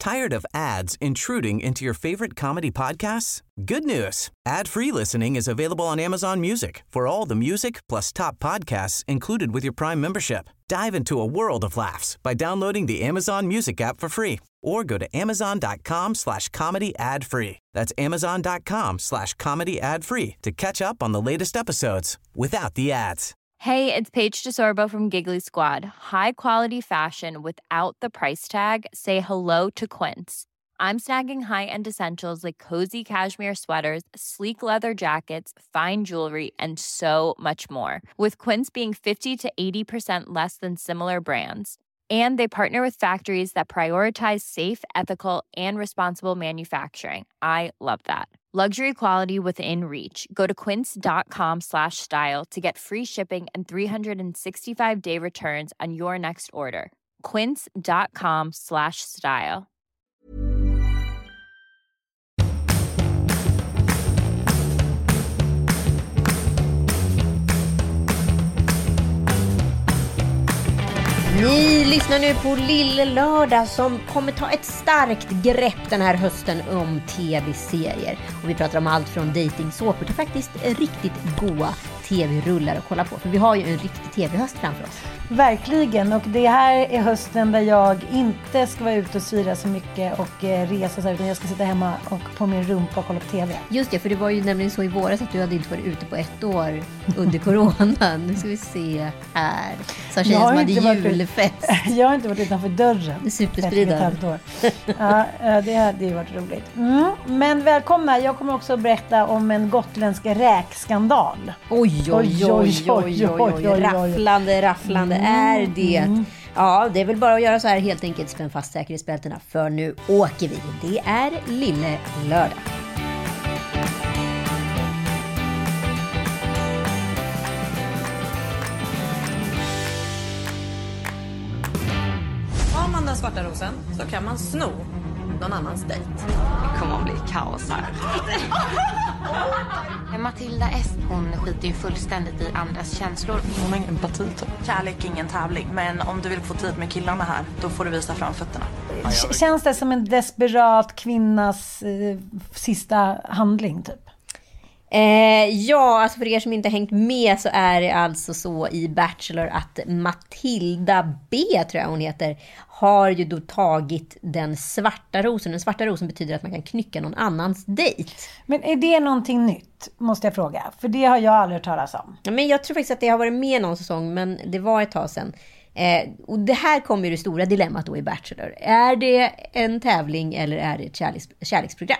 Tired of ads intruding into your favorite comedy podcasts? Good news. Ad-free listening is available on Amazon Music for all the music plus top podcasts included with your Prime membership. Dive into a world of laughs by downloading the Amazon Music app for free or go to amazon.com/comedy ad-free. That's amazon.com/comedy ad-free to catch up on the latest episodes without the ads. Hey, it's Paige DeSorbo from Giggly Squad. High quality fashion without the price tag. Say hello to Quince. I'm snagging high-end essentials like cozy cashmere sweaters, sleek leather jackets, fine jewelry, and so much more. With Quince being 50 to 80% less than similar brands. And they partner with factories that prioritize safe, ethical, and responsible manufacturing. I love that. Luxury quality within reach. Go to quince.com/style to get free shipping and 365-day returns on your next order. Quince.com/style. Ni lyssnar nu på Lille Lördag som kommer ta ett starkt grepp den här hösten om tv-serier. Och vi pratar om allt från dejtingsåpor till faktiskt riktigt goda tv-rullar att kolla på. För vi har ju en riktig tv-höst framför oss. Verkligen, och det här är hösten där jag inte ska vara ute och svira så mycket och resa så här, utan jag ska sitta hemma och på min rumpa och kolla på tv. Just det, för det var ju nämligen så i våras att du hade inte varit ute på ett år under corona. Nu ska vi se här. Så tjejen som hade julfest. Jag har inte varit utanför dörren. Det är superspridare. Ja, det hade ju varit roligt. Men välkomna, jag kommer också att berätta om en gotländsk räkskandal. Oj. Rafflande är det. Ja, det är väl bara att göra så här helt enkelt. Spänn fast säkerhetsbältena, för nu åker vi. Det är Lille Lördag. Har man den svarta rosen så kan man sno någon annans dejt. Det kommer att bli kaos här. Matilda S, hon skiter ju fullständigt i andras känslor. Hon har ingen empati typ. Kärlek är ingen tävling, men om du vill få tid med killarna här, då får du visa fram fötterna. Känns det som en desperat kvinnas sista handling typ? Ja, alltså för er som inte hängt med så är det alltså så i Bachelor att Matilda B, tror jag hon heter, har ju då tagit den svarta rosen. Den svarta rosen betyder att man kan knycka någon annans dejt. Men är det någonting nytt, måste jag fråga? För det har jag aldrig hört talas om. Ja, men jag tror faktiskt att det har varit med någon säsong, men det var ett tag sedan. Och det här kommer ju det stora dilemmat då i Bachelor. Är det en tävling eller är det ett kärleksprogram?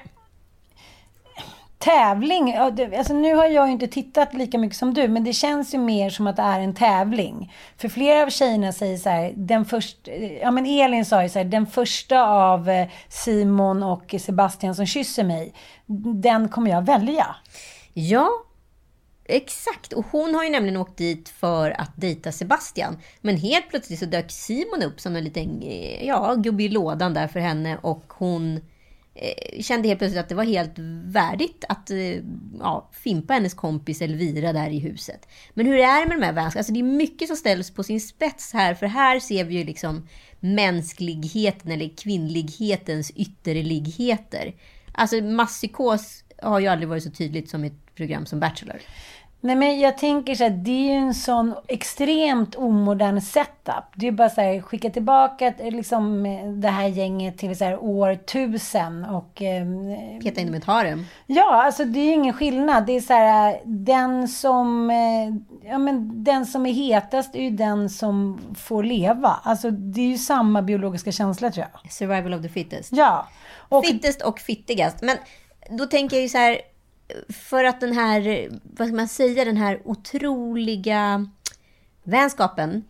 Tävling, alltså nu har jag ju inte tittat lika mycket som du, men det känns ju mer som att det är en tävling. För flera av tjejerna säger så här, Elin sa ju så här, den första av Simon och Sebastian som kysser mig, den kommer jag välja. Ja, exakt. Och hon har ju nämligen åkt dit för att dejta Sebastian. Men helt plötsligt så dök Simon upp som en liten gubbe i lådan där för henne, och hon kände helt plötsligt att det var helt värdigt att fimpa hennes kompis Elvira där i huset. Men hur är det med de här vänskapen? Alltså det är mycket som ställs på sin spets här, för här ser vi ju liksom mänskligheten eller kvinnlighetens ytterligheter. Alltså masspsykos har ju aldrig varit så tydligt som ett program som Bachelor. Nej, men jag tänker så här, det är ju en sån extremt omodern setup. Det är bara så här, skicka tillbaka liksom det här gänget till så här år 1000 och peta in dem i ett harem. Ja, alltså det är ju ingen skillnad. Det är så här, den som är hetast är ju den som får leva. Alltså det är ju samma biologiska känsla, tror jag. Survival of the fittest. Ja. Fittest och fittigast. Men då tänker jag ju så här, för att den här, vad ska man säga, den här otroliga vänskapen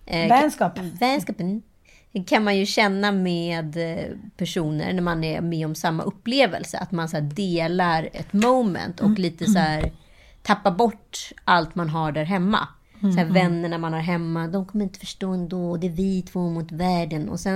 kan man ju känna med personer när man är med om samma upplevelse, att man så här delar ett moment och lite så här tappar bort allt man har där hemma. Så här, vännerna man har hemma, de kommer inte förstå ändå, det är vi två mot världen, och sen så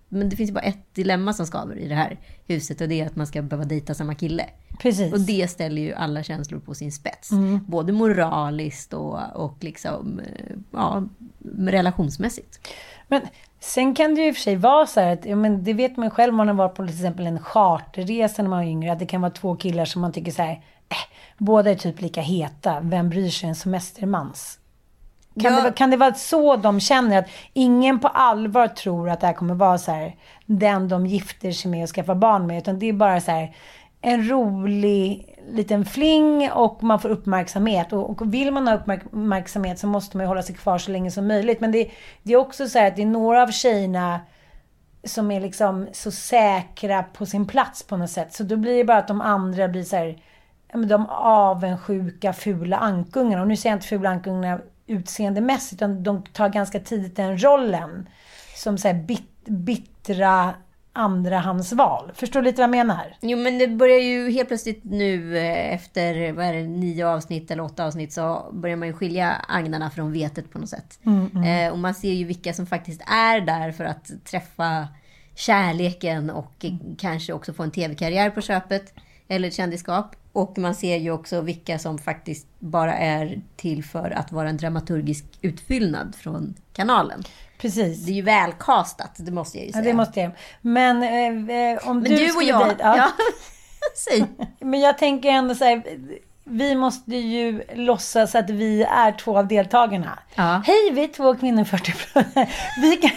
men det finns ju bara ett dilemma som skaver i det här huset, och det är att man ska behöva dejta samma kille. Precis. Och det ställer ju alla känslor på sin spets. Både moraliskt och liksom, ja, relationsmässigt. Men sen kan det ju i och för sig vara så här att, ja, men det vet man ju själv om man har varit på till exempel en charterresa när man var yngre, att det kan vara 2 killar som man tycker så här, båda är typ lika heta, vem bryr sig, en semestermans? Kan det vara så de känner, att ingen på allvar tror att det här kommer vara så här, den de gifter sig med och skaffar barn med, utan det är bara så här en rolig liten fling och man får uppmärksamhet, och vill man ha uppmärksamhet så måste man ju hålla sig kvar så länge som möjligt. Men det är också så här att det är några av tjejerna som är liksom så säkra på sin plats på något sätt, så då blir det bara att de andra blir så här, de avundsjuka fula ankungarna, och nu säger jag inte fula ankungarna utseendemässigt, utan de tar ganska tidigt den rollen som så här bittra andrahandsval. Förstår du lite vad jag menar? Jo, men det börjar ju helt plötsligt nu efter 9 avsnitt eller 8 avsnitt, så börjar man ju skilja agnarna från vetet på något sätt. Och man ser ju vilka som faktiskt är där för att träffa kärleken och kanske också få en tv-karriär på köpet eller ett kändisskap. Och man ser ju också vilka som faktiskt bara är till för att vara en dramaturgisk utfyllnad från kanalen. Precis. Det är ju välkastat, det måste jag ju säga. Ja, det måste jag. Men om du och jag... Ja. Säg. Men jag tänker ändå så här, vi måste ju låtsas att vi är 2 av deltagarna. Ja. Hej, vi är 2 kvinnor 40+.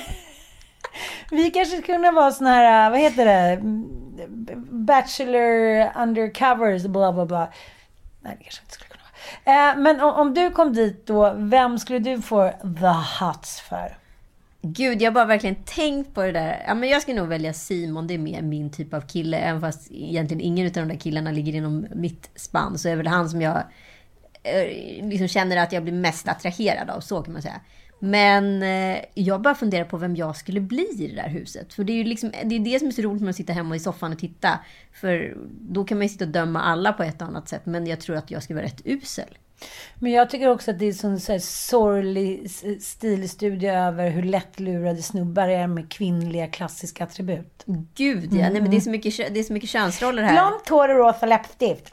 Vi kanske skulle kunna vara såna här, vad heter det? Bachelor undercovers, bla bla bla. Nej, det kanske inte skulle kunna vara. Men om du kom dit då, vem skulle du få the hots för? Gud, jag har bara verkligen tänkt på det där. Ja, men jag ska nog välja Simon, det är mer min typ av kille. Även fast egentligen ingen av de där killarna ligger inom mitt spann, så är väl han som jag liksom känner att jag blir mest attraherad av, så kan man säga. Men jag bara funderar på vem jag skulle bli i det där huset. För det är ju liksom, det är det som är så roligt med att sitta hemma i soffan och titta. För då kan man ju sitta och döma alla på ett annat sätt. Men jag tror att jag skulle vara rätt usel. Men jag tycker också att det är en sån sorglig stilstudie över hur lättlurade snubbar är med kvinnliga klassiska attribut. Gud, ja. Nej, men det är så mycket könsroller här. Blont hår och rosa läppstift.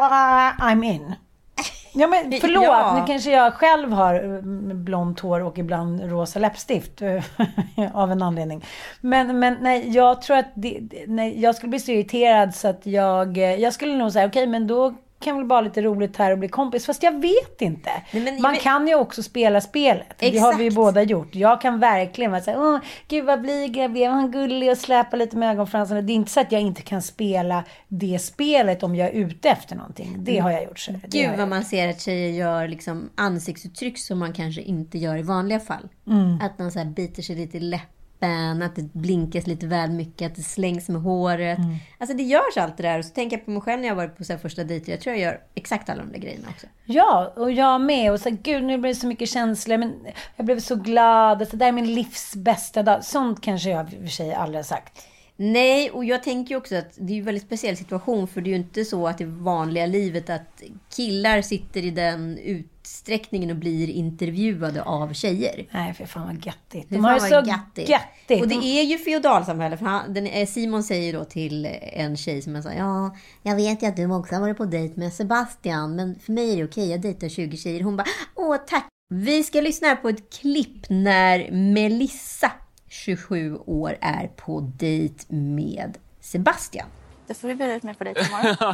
I'm in. Ja, men förlåt, Ja. nu kanske jag själv har blont hår och ibland rosa läppstift av en anledning. Men nej, jag tror att jag skulle bli så irriterad så att jag skulle nog säga okej, men då kan väl bara lite roligt här och bli kompis. Fast jag vet inte. Nej, man kan ju också spela spelet. Exakt. Det har vi ju båda gjort. Jag kan verkligen vara såhär, gud vad blyg jag blev, han gullig och släpa lite med ögonfransarna. Det är inte så att jag inte kan spela det spelet om jag är ute efter någonting. Det har jag gjort. Så. Gud vad man ser att tjejer gör liksom ansiktsuttryck som man kanske inte gör i vanliga fall. Att man så här biter sig lite i läppen, att det blinkas lite väl mycket, att det slängs med håret. Alltså det görs allt det där. Och så tänker jag på mig själv när jag varit på så här första dejter. Jag tror jag gör exakt alla de där grejerna också. Ja, och jag med. Och så gud, nu blir det så mycket känslor. Men jag blev så glad. Alltså, det är min livs bästa dag. Sånt kanske jag för sig aldrig har sagt. Nej, och jag tänker ju också att det är ju en väldigt speciell situation. För det är ju inte så att i vanliga livet att killar sitter i den utsträckningen och blir intervjuade av tjejer. Nej, för fan vad göttigt. De har så göttigt. Och det är ju feodalsamhälle. För Simon säger då till en tjej som säger, ja, jag vet ju att du också har varit på dejt med Sebastian, men för mig är det okej, jag dejtar 20 tjejer. Hon bara, tack. Vi ska lyssna på ett klipp när Melissa, 27 år, är på dejt med Sebastian. Det får du bjuda ut mig på dejt imorgon.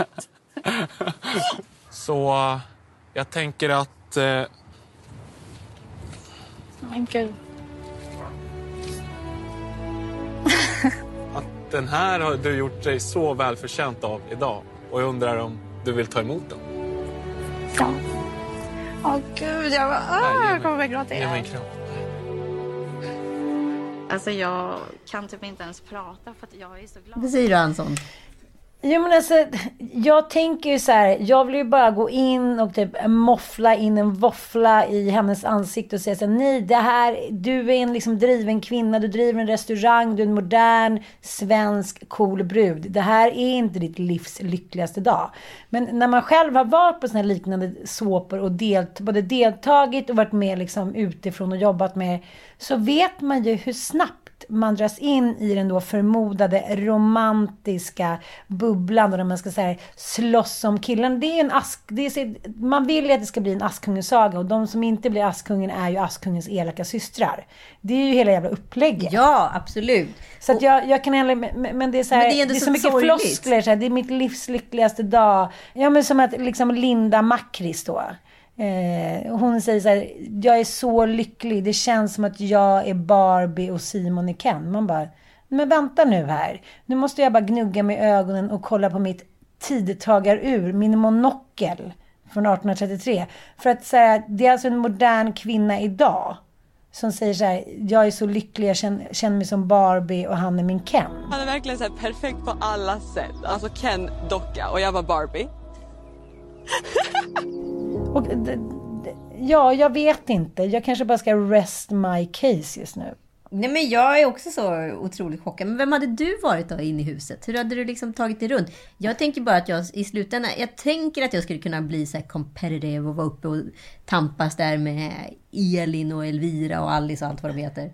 Så jag tänker att... Men gud. att den här har du gjort dig så välförtjänt av idag. Och jag undrar om du vill ta emot den. Ja. Gud, jag kommer gråta Ge mig en igen. kram. Alltså jag kan typ inte ens prata för att jag är så glad. Vad säger du, Anson? Jo, men alltså, jag tänker ju så här, jag vill ju bara gå in och typ moffla in en våffla i hennes ansikte och säga så här, nej, det här, du är en liksom driven kvinna, du driver en restaurang, du är en modern, svensk, cool brud. Det här är inte ditt livs lyckligaste dag. Men när man själv har varit på såna här liknande såpor och både deltagit och varit med liksom utifrån och jobbat med, så vet man ju hur snabbt man dras in i den då förmodade romantiska bubblan där man ska säga slåss om killen. Det är man vill ju att det ska bli en Askungesaga, och de som inte blir Askungen är ju Askungens elaka systrar. Det är ju hela jävla upplägget. Ja, absolut. Så att jag kan men det är så här, det är så mycket floskler så här, det är mitt livs lyckligaste dag. Ja, men som att liksom Linda Makris då. Hon säger så här: jag är så lycklig, det känns som att jag är Barbie och Simon är Ken. Man bara, men vänta nu här, nu måste jag bara gnugga med ögonen och kolla på mitt tidtagarur, min monokel från 1833, för att så här, det är alltså en modern kvinna idag som säger så här: jag är så lycklig, jag känner mig som Barbie och han är min Ken. Han är verkligen så här perfekt på alla sätt. Alltså Ken docka och jag var Barbie. Och ja, jag vet inte. Jag kanske bara ska rest my case just nu. Nej, men jag är också så otroligt chockad. Men vem hade du varit då inne i huset? Hur hade du liksom tagit dig runt? Jag tänker bara att jag i slutändan, jag tänker att jag skulle kunna bli så här competitive och vara uppe och tampas där med Elin och Elvira och Alice och allt vad de heter.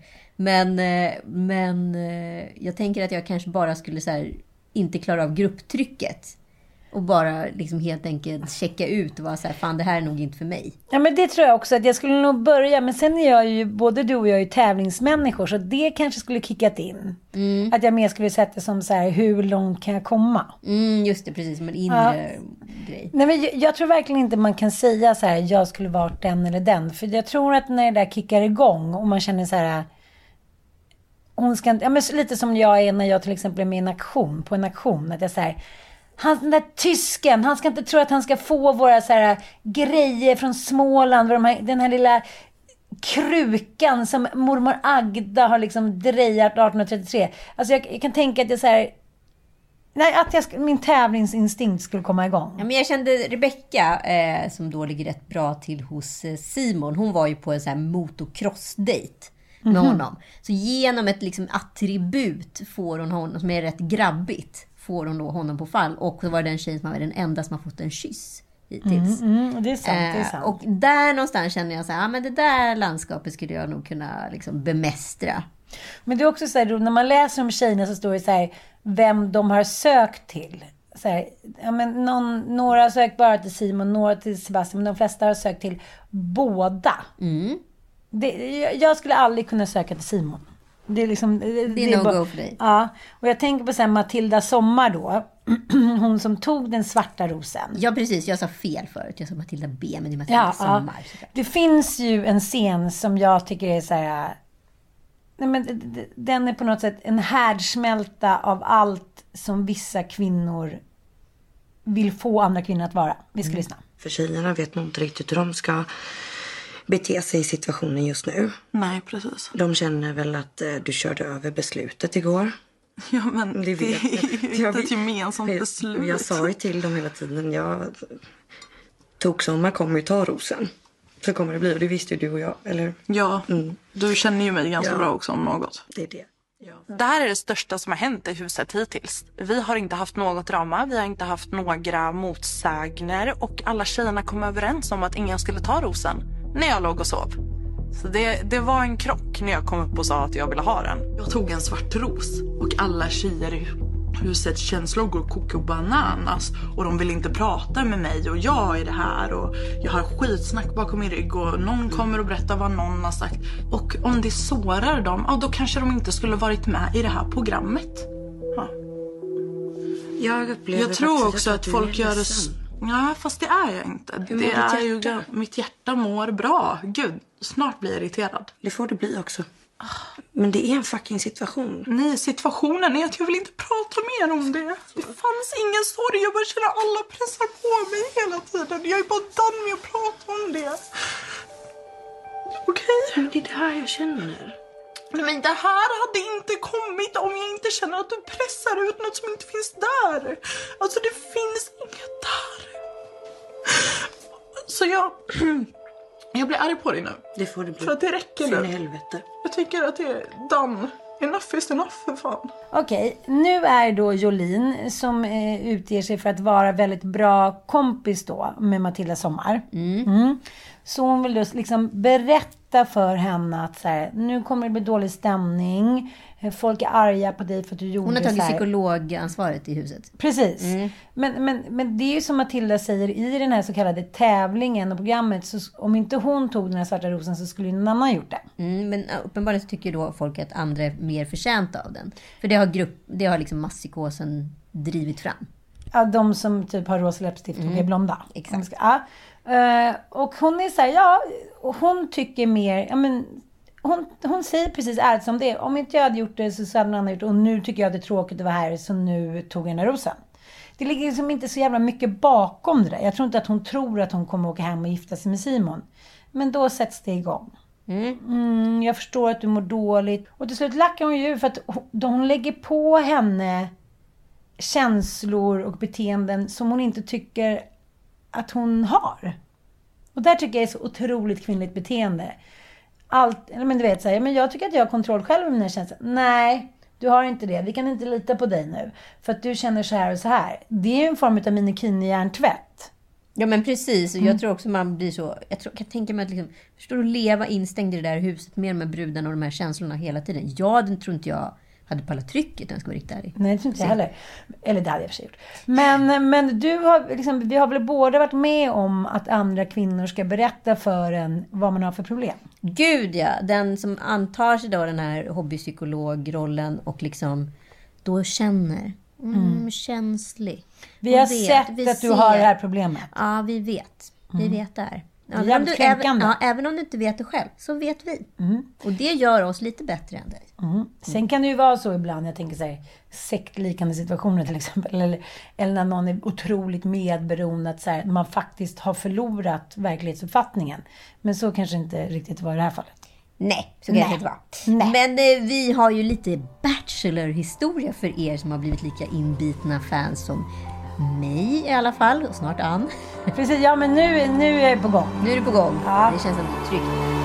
Men jag tänker att jag kanske bara skulle så här, inte klara av grupptrycket. Och bara liksom helt enkelt checka ut och vara så här, fan det här är nog inte för mig. Ja, men det tror jag också att jag skulle nog börja. Men sen är jag ju, både du och jag är ju tävlingsmänniskor, så det kanske skulle kickat in. Att jag mer skulle sätta som så här, hur långt kan jag komma? Just det, precis, som en inre grej. Nej, men jag tror verkligen inte man kan säga så här, jag skulle vara den eller den. För jag tror att när det där kickar igång och man känner så här, hon ska inte, ja, men lite som jag är när jag till exempel är med på en aktion, att jag säger, den där tysken, han ska inte tro att han ska få våra så här grejer från Småland, den här lilla krukan som mormor Agda har liksom drejat 1833. Alltså jag kan tänka att jag så här, nej, att min tävlingsinstinkt skulle komma igång. Ja, men jag kände Rebecca som då ligger rätt bra till hos Simon. Hon var ju på en så här motocross-date med honom. Så genom ett liksom attribut får hon honom, som är rätt grabbigt, får hon då honom på fall. Och så var det den tjejen som var den enda som har fått en kyss hittills. Det är sant, det är sant. Och där någonstans känner jag så här, men det där landskapet skulle jag nog kunna liksom bemästra. Men det är också så här, när man läser om tjejerna så står det så här, vem de har sökt till. Så här, ja, men några har sökt bara till Simon, några till Sebastian, men de flesta har sökt till båda. Jag skulle aldrig kunna söka till Simon. Det är liksom, det är no go för dig. Ja, och jag tänker på så här, Matilda Sommar då. Hon som tog den svarta rosen. Ja, precis. Jag sa fel förut. Jag sa Matilda B, men det är Matilda Sommar. Ja. Det finns ju en scen som jag tycker är så här, nej, men den är på något sätt en härdsmälta av allt som vissa kvinnor vill få andra kvinnor att vara. Vi ska lyssna. För tjejerna vet nog inte riktigt hur de ska bete sig i situationen just nu. Nej, precis. De känner väl att du körde över beslutet igår. Ja, men det är ju inte ett gemensamt beslut. Jag sa ju till dem hela tiden, Toksommar kommer ju ta rosen. Så kommer det bli, och det visste ju du och jag, eller? Ja, du känner ju mig ganska bra också om något. Det är det. Ja. Det här är det största som har hänt i huset hittills. Vi har inte haft något drama, vi har inte haft några motsägner och alla tjejerna kom överens om att ingen skulle ta rosen när jag låg och sov. Så det var en krock när jag kom upp och sa att jag ville ha den. Jag tog en svart ros och alla tjejer i husets känslor går koko bananas och de vill inte prata med mig och jag är det här och jag har skitsnack bakom min rygg och någon kommer och berättar vad någon har sagt. Och om det sårar dem, då kanske de inte skulle varit med i det här programmet. Ja. Jag tror också att folk gör det. Ja, fast det är jag inte. Det är ju, mitt hjärta mår bra. Gud, snart blir jag irriterad. Det får det bli också. Men det är en fucking situation. Nej, situationen är att jag vill inte prata mer om det. Det fanns ingen sorg. Jag bara känner alla pressar på mig hela tiden. Jag är bara done med att prata om det. Okej? Men det är det här jag känner. Men det här hade inte kommit om jag inte känner att du pressar ut något som inte finns där. Alltså det finns inget där. Så jag blir arg på dig nu. Det får det bli. För att det räcker nu. Sen i helvete. Jag tycker att det är done. Enough is enough för fan. Okej, nu är då Jolin som utger sig för att vara väldigt bra kompis då med Matilda Sommar. Så hon vill just liksom berätta berätta för henne att så här, nu kommer det bli dålig stämning. Folk är arga på dig för att du gjorde så här. Hon har tagit psykologansvaret i huset. Precis. Men det är ju som Matilda säger i den här så kallade tävlingen och programmet. Så om inte hon tog den här svarta rosen så skulle någon annan gjort det. Men uppenbarligen så tycker då folk att andra är mer förtjänta av den. För det har liksom masspsykosen drivit fram. Ja, de som typ har rosa läppstift och är blonda. Exakt. Ja. Och hon är så här, hon tycker mer, hon säger precis ärligt som det är. Om inte jag hade gjort det så hade någon annan gjort det. Och nu tycker jag att det är tråkigt att vara här, så nu tog jag den här rosen. Det ligger liksom inte så jävla mycket bakom det där. Jag tror inte att hon tror att hon kommer åka hem och gifta sig med Simon. Men då sätts det igång. Jag förstår att du mår dåligt. Och till slut lackar hon ju för att hon lägger på henne känslor och beteenden som hon inte tycker att hon har. Och där tycker jag är så otroligt kvinnligt beteende. Men du vet, men jag tycker att jag har kontroll själv över mina känslor. Nej, du har inte det. Vi kan inte lita på dig nu. För att du känner så här och så här. Det är ju en form av minikini-hjärntvätt. Ja, men precis. Och jag tror också man blir så... Jag tänker mig att liksom... Förstår du, leva instängd i det där huset med de här brudarna och de här känslorna hela tiden. Ja, den tror inte jag hade pallat trycket, den ska vara riktigt ärlig. Nej, det tror inte jag heller. Eller det hade jag för sig gjort. Men du har liksom, vi har väl båda varit med om att andra kvinnor ska berätta för en vad man har för problem. Gud ja, den som antar sig då den här hobbypsykologrollen och liksom då känner känslig. Vi har sett att du har det här problemet. Ja, vi vet. Vi vet det här. Även om du inte vet det själv, så vet vi. Och det gör oss lite bättre än dig. Sen kan det ju vara så ibland, jag tänker så här, sektliknande situationer till exempel. Eller när någon är otroligt medberoende, att så här, man faktiskt har förlorat verklighetsuppfattningen. Men så kanske inte riktigt var i det här fallet. Nej, så kan det inte vara. Men vi har ju lite Bachelor-historia för er som har blivit lika inbitna fans som mig i alla fall, och snart Ann. Precis, ja, men nu är jag på gång. Nu är det på gång. Ja. Det känns ändå tryggt.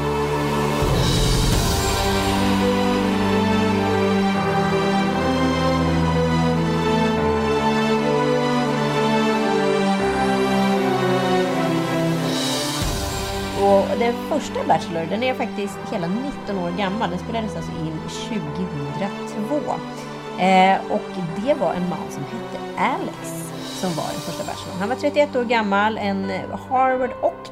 Och den första Bachelor, den är faktiskt hela 19 år gammal. Den spelades alltså in 2002. Och det var en man som hette Alex som var den första Bachelor. Han var 31 år gammal, en Harvard och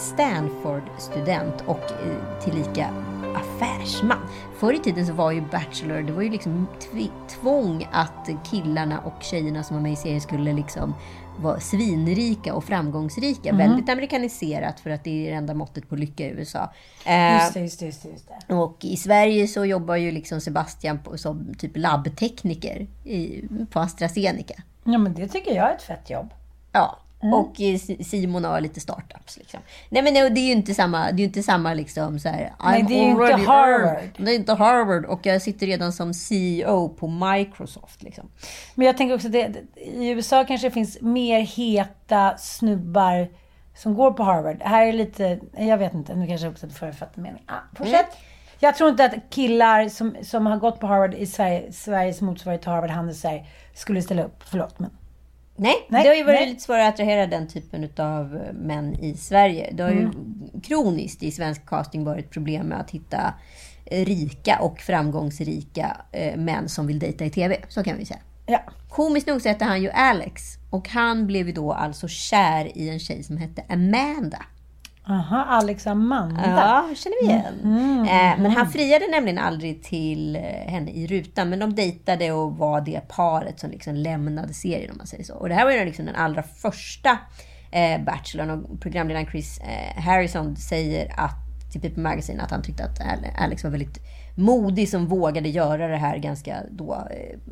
Stanford-student och tillika affärsman. Förr i tiden så var ju Bachelor, det var ju liksom tvång att killarna och tjejerna som var med i serien skulle liksom vara svinrika och framgångsrika. Väldigt amerikaniserat, för att det är det enda måttet på lycka i USA. Just det. Och i Sverige så jobbar ju liksom Sebastian som typ labbtekniker på AstraZeneca. Ja, men det tycker jag är ett fett jobb. Ja. Och Simon har lite startups liksom. Nej, men det är ju inte samma liksom så här. Nej, det är ju inte Harvard. Det är inte Harvard, och jag sitter redan som CEO på Microsoft liksom. Men jag tänker också att i USA kanske det finns mer heta snubbar som går på Harvard. Här är lite, jag vet inte, nu kanske också författar mening. Fortsätt. Jag tror inte att killar som har gått på Harvard i Sveriges motsvarighet till Harvard Handelsberg skulle ställa upp. Förlåt, men... Nej, det har ju varit lite svårare att attrahera den typen av män i Sverige. Det har ju kroniskt i svensk casting varit problem med att hitta rika och framgångsrika män som vill dejta i tv. Så kan vi säga. Ja. Komiskt nog så hette han ju Alex. Och han blev ju då alltså kär i en tjej som hette Amanda. Aha, Alex Amanda. Ja, känner vi igen. Men han friade nämligen aldrig till henne i rutan. Men de dejtade och var det paret som liksom lämnade serien, om man säger så. Och det här var ju liksom den allra första Bachelorn. Och programledaren Chris Harrison säger till People Magazine att han tyckte att Alex var väldigt modig som vågade göra det här ganska då...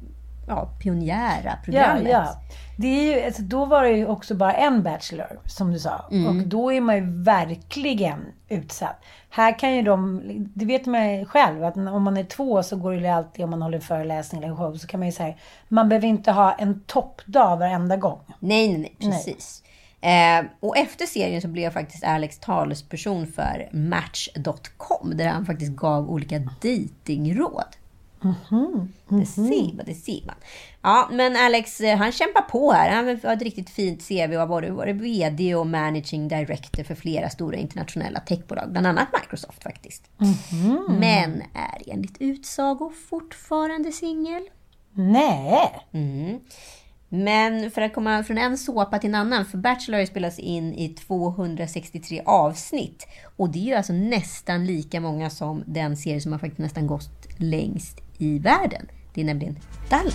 pionjära programmet. Ja. Det är ju, alltså, då var det ju också bara en Bachelor, som du sa. Och då är man ju verkligen utsatt. Här kan ju det vet man själv, att om man är 2 så går det alltid, om man håller föreläsning eller show, så kan man ju säga, man behöver inte ha en toppdag varenda gång. Nej, precis. Och efter serien så blev faktiskt Alex talesperson för Match.com, där han faktiskt gav olika datingråd. Det ser man. Ja, men Alex, han kämpar på här. Han har ett riktigt fint CV och har varit vd och managing director för flera stora internationella techbolag. Bland annat Microsoft faktiskt. Men är enligt utsago fortfarande singel. Nej. Men för att komma från en såpa till en annan, för Bachelor spelas in i 263 avsnitt. Och det är ju alltså nästan lika många som den serie som har faktiskt nästan gått längst i världen. Det är nämligen Dallas.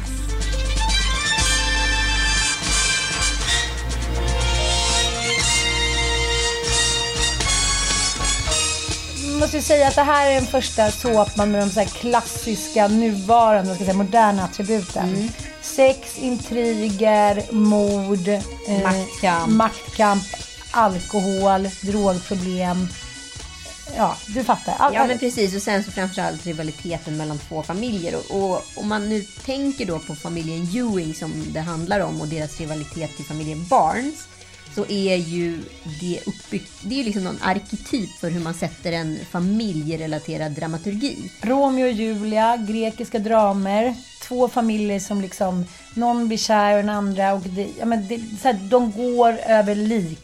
Jag måste ju säga att det här är den första såpan med de så här klassiska, nuvarande, ska säga, moderna attributen. Sex, intriger, mord, maktkamp, alkohol, drogproblem. Ja, du fattar. Ja, men precis. Och sen så framförallt rivaliteten mellan två familjer. Och om man nu tänker då på familjen Ewing som det handlar om och deras rivalitet till familjen Barnes, så är ju det uppbyggt, det är ju liksom någon arketyp för hur man sätter en familjerelaterad dramaturgi. Romeo och Julia, grekiska dramer, två familjer som liksom, någon blir kär och den andra, och så här, de går över lik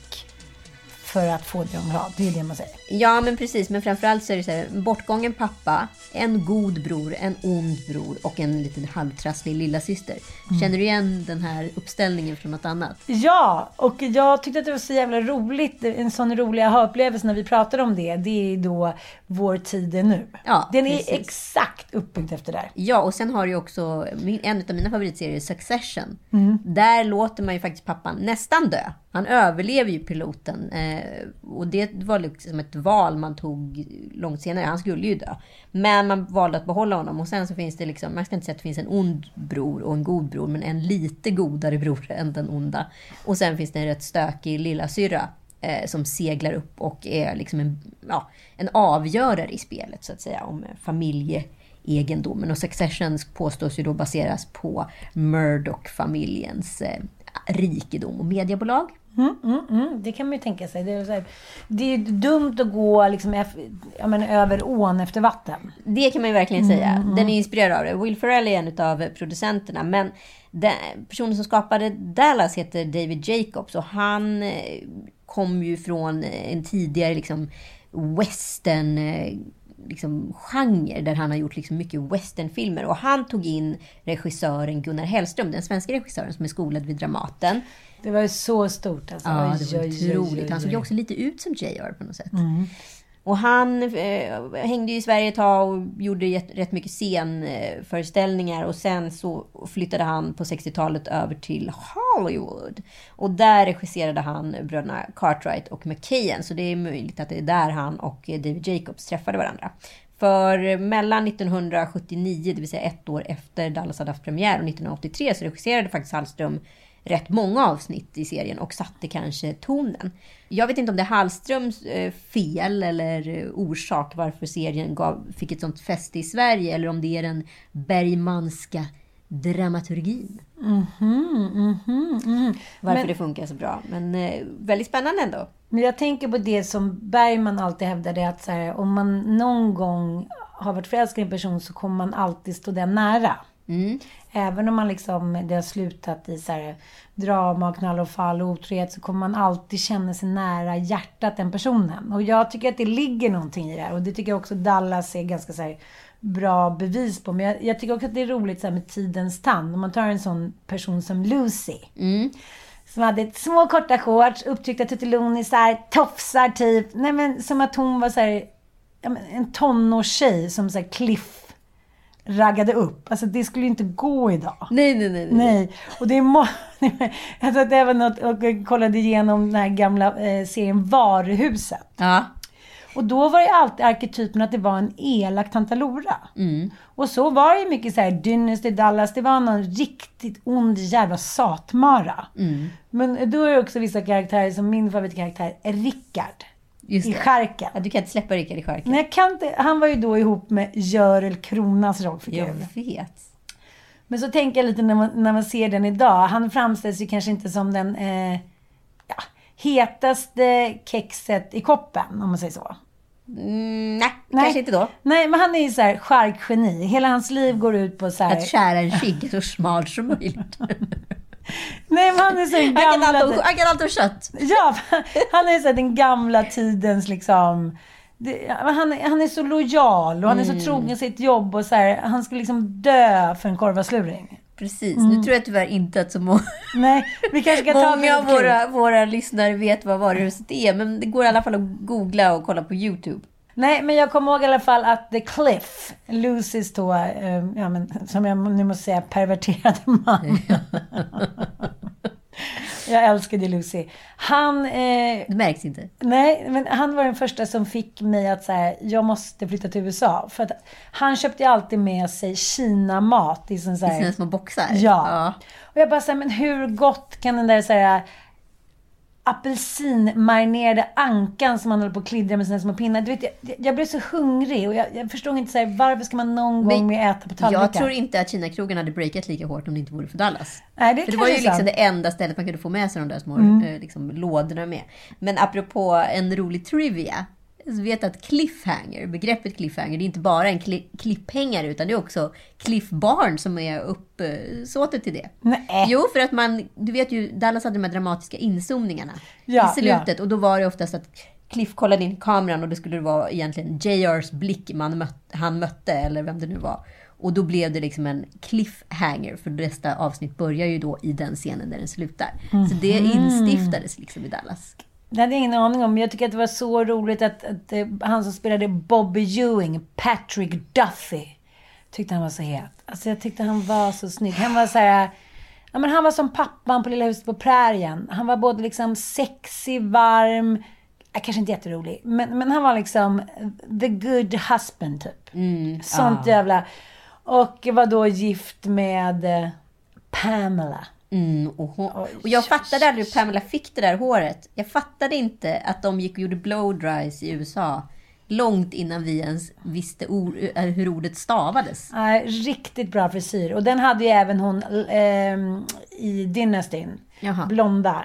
för att få det de vill ha. Det är det man säger. Ja, men precis. Men framförallt så är det så här, bortgången pappa, en god bror, en ond bror och en liten halvtrasslig lilla syster. Känner du igen den här uppställningen från något annat? Ja, och jag tyckte att det var så jävla roligt. En sån rolig upplevelse när vi pratade om det. Det är då Vår tid är nu. Ja, den är precis. Exakt uppbyggd efter det. Ja, och sen har du ju också en av mina favoritserier, Succession. Där låter man ju faktiskt pappan nästan dö. Han överlever ju piloten. Och det var liksom ett val man tog långt senare. Han skulle ju dö. Men man valde att behålla honom. Och sen så finns det liksom, man ska inte säga att det finns en ond bror och en god bror, men en lite godare bror än den onda. Och sen finns det en rätt stökig lilla syra som seglar upp och är liksom en avgörare i spelet, så att säga, om familjeegendomen. Och Succession påstås ju då baseras på Murdoch-familjens rikedom och mediebolag. Det kan man ju tänka sig. Det är dumt att gå liksom över ån efter vatten. Det kan man ju verkligen säga. Den är inspirerad av det. Will Ferrell är en av producenterna. Men den personen som skapade Dallas heter David Jacobs. Och han kom ju från en tidigare liksom western liksom genre där han har gjort liksom mycket westernfilmer. Och han tog in regissören Gunnar Hellström, den svenska regissören som är skolad vid Dramaten. Det var ju så stort alltså. Ja, det var otroligt. Han såg ju också lite ut som JR på något sätt. Och han hängde ju i Sverige ett tag och gjorde rätt mycket scenföreställningar. Och sen så flyttade han på 60-talet över till Hollywood. Och där regisserade han bröderna Cartwright och McKayen. Så det är möjligt att det är där han och David Jacobs träffade varandra. För mellan 1979, det vill säga ett år efter Dallas hade haft premiär, och 1983 så regisserade faktiskt Hallström rätt många avsnitt i serien och satte kanske tonen. Jag vet inte om det är Hallströms fel eller orsak varför serien fick ett sånt fäste i Sverige, eller om det är den Bergmanska dramaturgin. Varför det funkar så bra. Men väldigt spännande ändå. Men jag tänker på det som Bergman alltid hävdade, att så här, om man någon gång har varit förälskad i en person så kommer man alltid stå den nära. Även om man liksom, det har slutat i så här drama, knall och fall och otrohet, så kommer man alltid känna sig nära hjärtat den personen. Och jag tycker att det ligger någonting i det här. Och det tycker jag också Dallas är ganska så här bra bevis på. Men jag tycker också att det är roligt så här med tidens tand. Om man tar en sån person som Lucy. Som hade små korta shorts, upptryckta tuttilonisar, tofsar typ. Nej, men som att hon var så här, en tonårstjej som så här Cliff raggade upp. Alltså det skulle ju inte gå idag. Nej. Och det är jag tror att det var något, och jag kollade igenom den här gamla serien Varuhuset. Ja. Och då var det alltid arketypen att det var en elak tantalora. Och så var det ju mycket så här Dynasty Dallas, det var någon riktigt ond jävla satmara. Men då är det också vissa karaktärer, som min favoritkaraktär är Rickard. I Skärken. Ja, du kan inte släppa Rickard i Skärken. Nej, jag kan inte. Han var ju då ihop med Görel Kronas rollfigur. Jag vet. Men så tänker jag lite när man ser den idag. Han framställs ju kanske inte som den hetaste kexet i koppen, om man säger så. Nej, kanske inte då. Nej, men han är ju så här charkgeni. Hela hans liv går ut på så här... Att skära en skinka så smalt som möjligt. Nej, men han är så den gamla... Han kan allt om kött. Ja, han är så här den gamla tidens liksom... Han är så lojal och han är så trogen sitt jobb och så här, han skulle liksom dö för en korvasluring. Precis, nu tror jag tyvärr inte att så många... Nej, vi kanske kan ta många av våra lyssnare vet vad varuhuset är, men det går i alla fall att googla och kolla på YouTube. Nej, men jag kommer ihåg i alla fall att The Cliff, Lucys då, som jag nu måste säga, perverterade man. Jag älskade Lucy. Han... det märks inte. Nej, men han var den första som fick mig att säga, jag måste flytta till USA. För att han köpte alltid med sig Kina-mat i sina små boxar. Ja. Och jag bara säger, men hur gott kan den där så här apelsinmarinerade ankan som man håller på att klidra med sina små pinnar. Du vet, jag blev så hungrig och jag förstod inte så här, varför ska man någon gång mer äta på tallriken? Jag tror inte att Kina-krogen hade breakat lika hårt om det inte vore för Dallas. Nej, för det var ju liksom det enda stället man kunde få med sig de där små liksom, lådorna med. Men apropå en rolig trivia, så vet att cliffhanger, begreppet cliffhanger, det är inte bara en klipphängare utan det är också cliffbarn som är uppsåtet till det. Nej. Jo, för att du vet ju, Dallas hade de här dramatiska inzoomningarna i slutet och då var det oftast att Cliff kollade in kameran och det skulle vara egentligen JRs blick han mötte eller vem det nu var. Och då blev det liksom en cliffhanger för nästa avsnitt börjar ju då i den scenen där den slutar. Så det instiftades liksom i Dallas. Det hade jag ingen aning om. Jag tycker att det var så roligt att han som spelade Bobby Ewing, Patrick Duffy, tyckte han var så het. Alltså jag tyckte han var så snygg. Han var så här, ja, men han var som pappan på Lilla huset på prärien. Han var både liksom sexig, varm, kanske inte jätterolig, men han var liksom the good husband typ. Sånt jävla. Och var då gift med Pamela. Och jag fattade aldrig hur Pamela fick det där håret. Jag fattade inte att de gick och gjorde blow dries i USA långt innan vi ens visste hur ordet stavades. Riktigt bra frisyr. Och den hade ju även hon i Dynastyn. Blonda.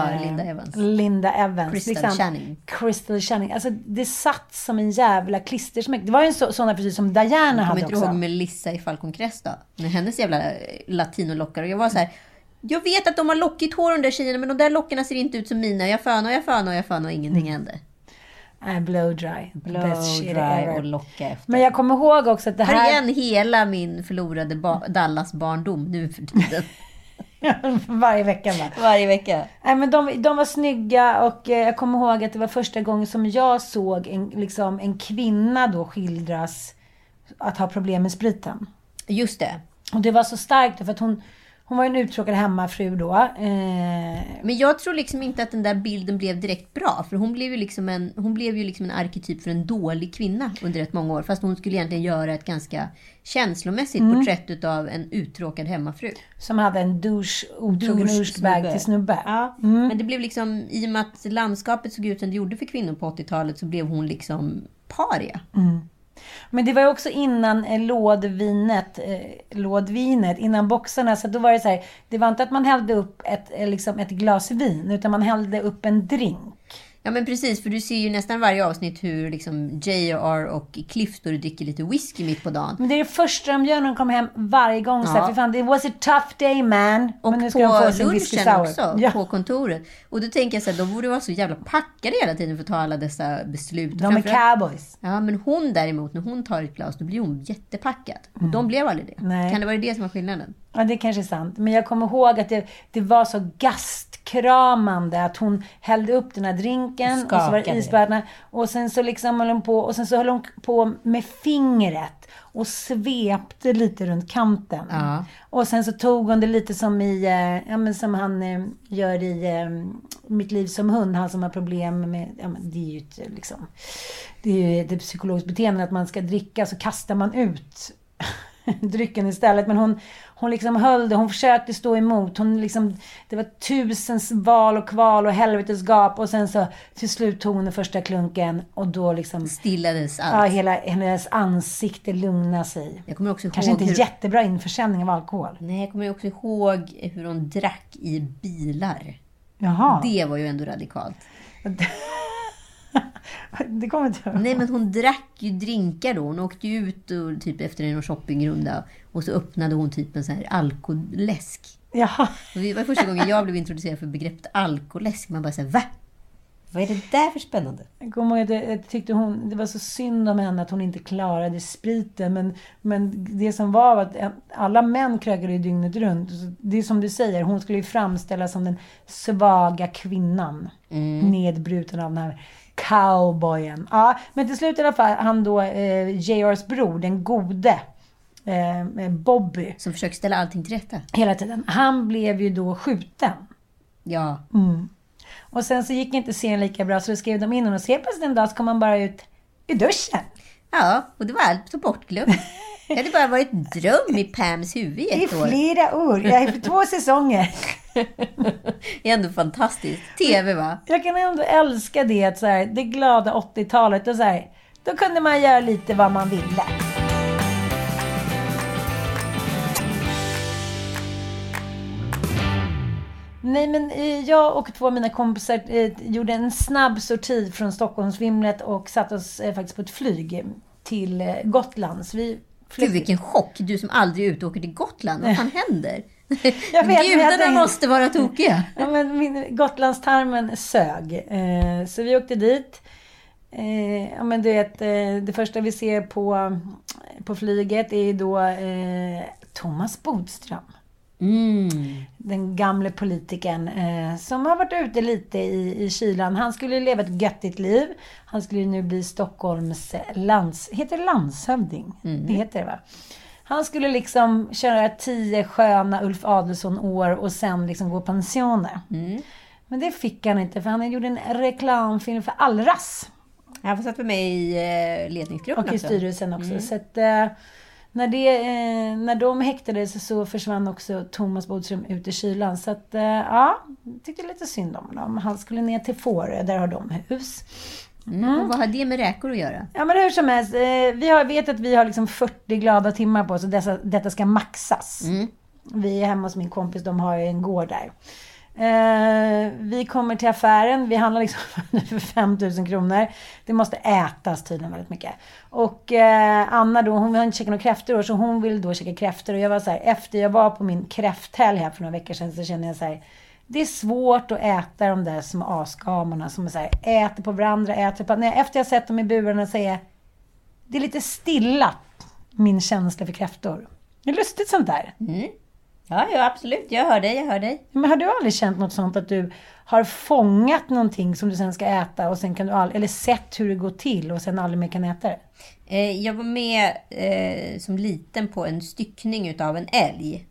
Linda Evans. Crystal Channing. Alltså det satt som en jävla klistersmäck. Det var ju en sån frisyr som Diana hade också. Jag kommer inte ihåg Melissa i Falcon Crest då. Med hennes jävla latinolockar. Och jag var så här, jag vet att de har lockigt hår under tjejerna, men de där lockarna ser inte ut som mina. Jag fan och ingenting hände. Blow dry och locka efter. Men jag kommer ihåg också att det här... igen hela min förlorade Dallas barndom nu för tiden. Varje vecka va? Varje vecka. Nej, men de var snygga och jag kommer ihåg att det var första gången som jag såg en kvinna då skildras att ha problem med spriten. Just det. Och det var så starkt för att hon var en uttråkad hemmafru då. Men jag tror liksom inte att den där bilden blev direkt bra. För hon blev ju liksom en arketyp för en dålig kvinna under rätt många år. Fast hon skulle egentligen göra ett ganska känslomässigt porträtt av en uttråkad hemmafru. Som hade en otrogen douchebag till snubbe. Ja. Men det blev liksom, i och med att landskapet såg ut som det gjorde för kvinnor på 80-talet så blev hon liksom paria. Men det var ju också innan lådvinet, innan boxarna, så då var det så här, det var inte att man hällde upp ett glas vin, utan man hällde upp en drink. Ja men precis, för du ser ju nästan varje avsnitt hur liksom JR och Cliff står och dricker lite whisky mitt på dagen. Men det är det första de gör när de kommer hem varje gång. Så för fan, it was a tough day man. Och men nu ska på de få lunchen också, på kontoret. Och då tänker jag så här, de borde vara så jävla packade hela tiden för att ta alla dessa beslut. De är cowboys. Ja, men hon däremot, när hon tar ett glas, då blir hon jättepackad. Och de blev aldrig det. Nej. Kan det vara det som var skillnaden? Ja, det kanske är sant. Men jag kommer ihåg att det var så gastkramande att hon hällde upp den här drinken och så var det isbärna och sen så liksom höll hon på och sen så höll hon på med fingret och svepte lite runt kanten. Ja. Och sen så tog hon det lite som som han gör i Mitt liv som hund, han som har problem med det är ju det är ju ett psykologiskt beteende att man ska dricka så kastar man ut drycken istället, men hon liksom höll det, hon försökte stå emot, hon liksom, det var 1000 val och kval och helvetesgap och sen så till slut tog hon den första klunken och då liksom stillades allt. Ja, hennes ansikte lugnade sig. Jag kommer också kanske ihåg inte jättebra införsäljning av alkohol. Nej, jag kommer också ihåg hur hon drack i bilar. Jaha. Det var ju ändå radikalt. Det kommer inte Nej, men hon drack ju drinkar då. Hon åkte ju ut och, typ efter en shoppingrunda. Och så öppnade hon typ en så här alkoläsk. Ja. Och det var första gången jag blev introducerad för begreppet alkoläsk. Man bara säger, va? Vad är det där för spännande? Jag kommer ihåg att jag tyckte det var så synd om henne att hon inte klarade spriten. Men det som var att alla män krökade ju dygnet runt. Det är som du säger, hon skulle ju framställas som den svaga kvinnan. Nedbruten av den här cowboyen. Ja, men till slut i alla fall, han då, JRs bror, den gode Bobby. Som försöker ställa allting till rätta. Hela tiden. Han blev ju då skjuten. Ja. Och sen så gick inte serien lika bra, så då skrev de in honom. Och så helt plötsligt en dag så kom han bara ut i duschen. Ja, och det var allt så bortglömt. Det hade bara varit en dröm i Pams huvud i ett år. I flera år. Jag är för 2 säsonger. Det är ändå fantastiskt. TV, va? Jag kan ändå älska det, att så här, det glada 80-talet. Och så här, då kunde man göra lite vad man ville. Nej, men jag och 2 av mina kompisar gjorde en snabb sorti från Stockholmsvimlet och satt oss faktiskt på ett flyg till Gotland. Så vi Gud, vilken chock. Du som aldrig är ute och åker till Gotland. Vad fan händer? Jag vet, Gudarna måste vara tokiga. Ja, men Gotlandstarmen sög. Så vi åkte dit. Ja, men du vet, det första vi ser på flyget är då Thomas Bodström. Den gamle politikern som har varit ute lite i kylan. Han skulle leva ett göttigt liv. Han skulle nu bli Stockholms heter det landshövding? Det heter det, va? Han skulle liksom köra 10 sköna Ulf Adelsohn-år och sen liksom gå pensioner. Men det fick han inte, för han gjorde en reklamfilm för Allras. Han får satt med mig i ledningsgruppen och i styrelsen också. Så att när de häktades så försvann också Thomas Bodström ut i kylan. Så att ja, tyckte lite synd om dem. Han skulle ner till Fårö, där har de hus. Och vad har det med räkor att göra? Ja, men hur som helst, vet att vi har liksom 40 glada timmar på oss, så detta ska maxas. Vi är hemma hos min kompis, de har en gård där. Vi kommer till affären, vi handlar liksom för 5 000 kronor. Det måste ätas tydligen väldigt mycket. Och Anna då, hon har inte käkat några kräftor, så hon vill då käka kräftor. Och jag var så här, efter jag var på min kräfthelg här för några veckor sedan, så känner jag så här, det är svårt att äta de där små asgamorna som är så här, äter på varandra, äter på... Nej, efter jag sett dem i burarna säger jag, det är lite stilla min känsla för kräftor. Det är lustigt sånt där. Ja, absolut. Jag hör dig. Men har du aldrig känt något sånt att du har fångat någonting som du sen ska äta och sen kan du eller sett hur det går till och sen aldrig mer kan äta det? Jag var med som liten på en styckning utav en älg.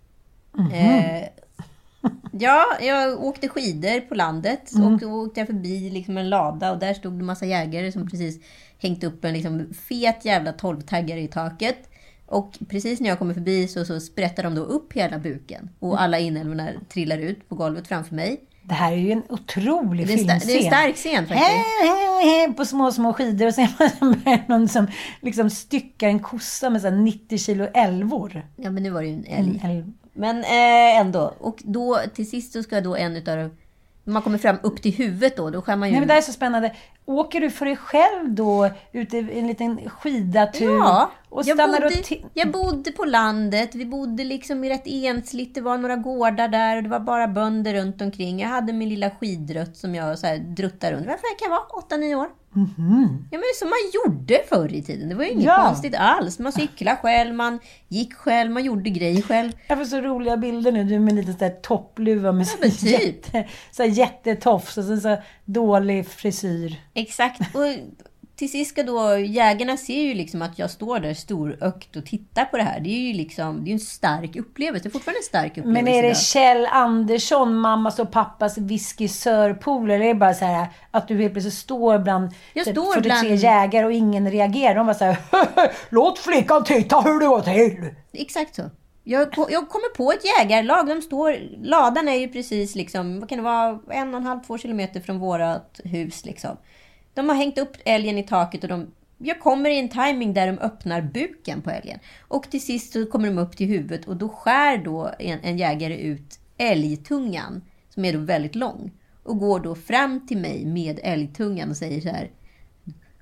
Ja, jag åkte skidor på landet och då åkte jag förbi liksom en lada och där stod det en massa jägare som precis hängt upp en liksom fet jävla 12-taggare i taket. Och precis när jag kommer förbi så sprättar de då upp hela buken. Och alla inälvorna trillar ut på golvet framför mig. Det här är ju en otrolig filmscen. Det är en stark scen faktiskt. På små skidor och sen är någon som liksom styckar en kossa med så 90 kilo älvor. Ja, men nu var det ju en älg. Men ändå. Och då till sist så ska då en utav... Man kommer fram upp till huvudet då skär man ju... Nej, men det är så spännande. Åker du för dig själv då ute i en liten skidatur? Ja, och jag bodde på landet. Vi bodde liksom i rätt ensligt. Det var några gårdar där och det var bara bönder runt omkring. Jag hade min lilla skidrött som jag så här druttade runt. Varför kan jag vara 8-9 år? Ja, men som man gjorde förr i tiden. Det var ju inget konstigt alls. Man cyklade själv, man gick själv, man gjorde grejer själv. Jag får så roliga bilder nu. Du med lite så där toppluva med så jättetofs och så dålig frisyr. Exakt. Och till sist ska då jägarna ser ju liksom att jag står där storökt och tittar på det här. Det är ju liksom, det är en stark upplevelse. Det är fortfarande en stark upplevelse. Men är det Kjell Andersson, mammas och pappas whisky-sörpool, eller är det bara så här att du helt plötsligt står bland 43 jägare och ingen reagerar? De var så här, låt flickan titta hur det går till. Exakt så. Jag kommer på ett jägarlag. Ladan är ju precis liksom, vad kan det vara, 1,5-2 kilometer från vårat hus liksom. De har hängt upp älgen i taket och jag kommer i en timing där de öppnar buken på älgen. Och till sist så kommer de upp till huvudet och då skär då en jägare ut älgtungan som är då väldigt lång. Och går då fram till mig med älgtungan och säger så här: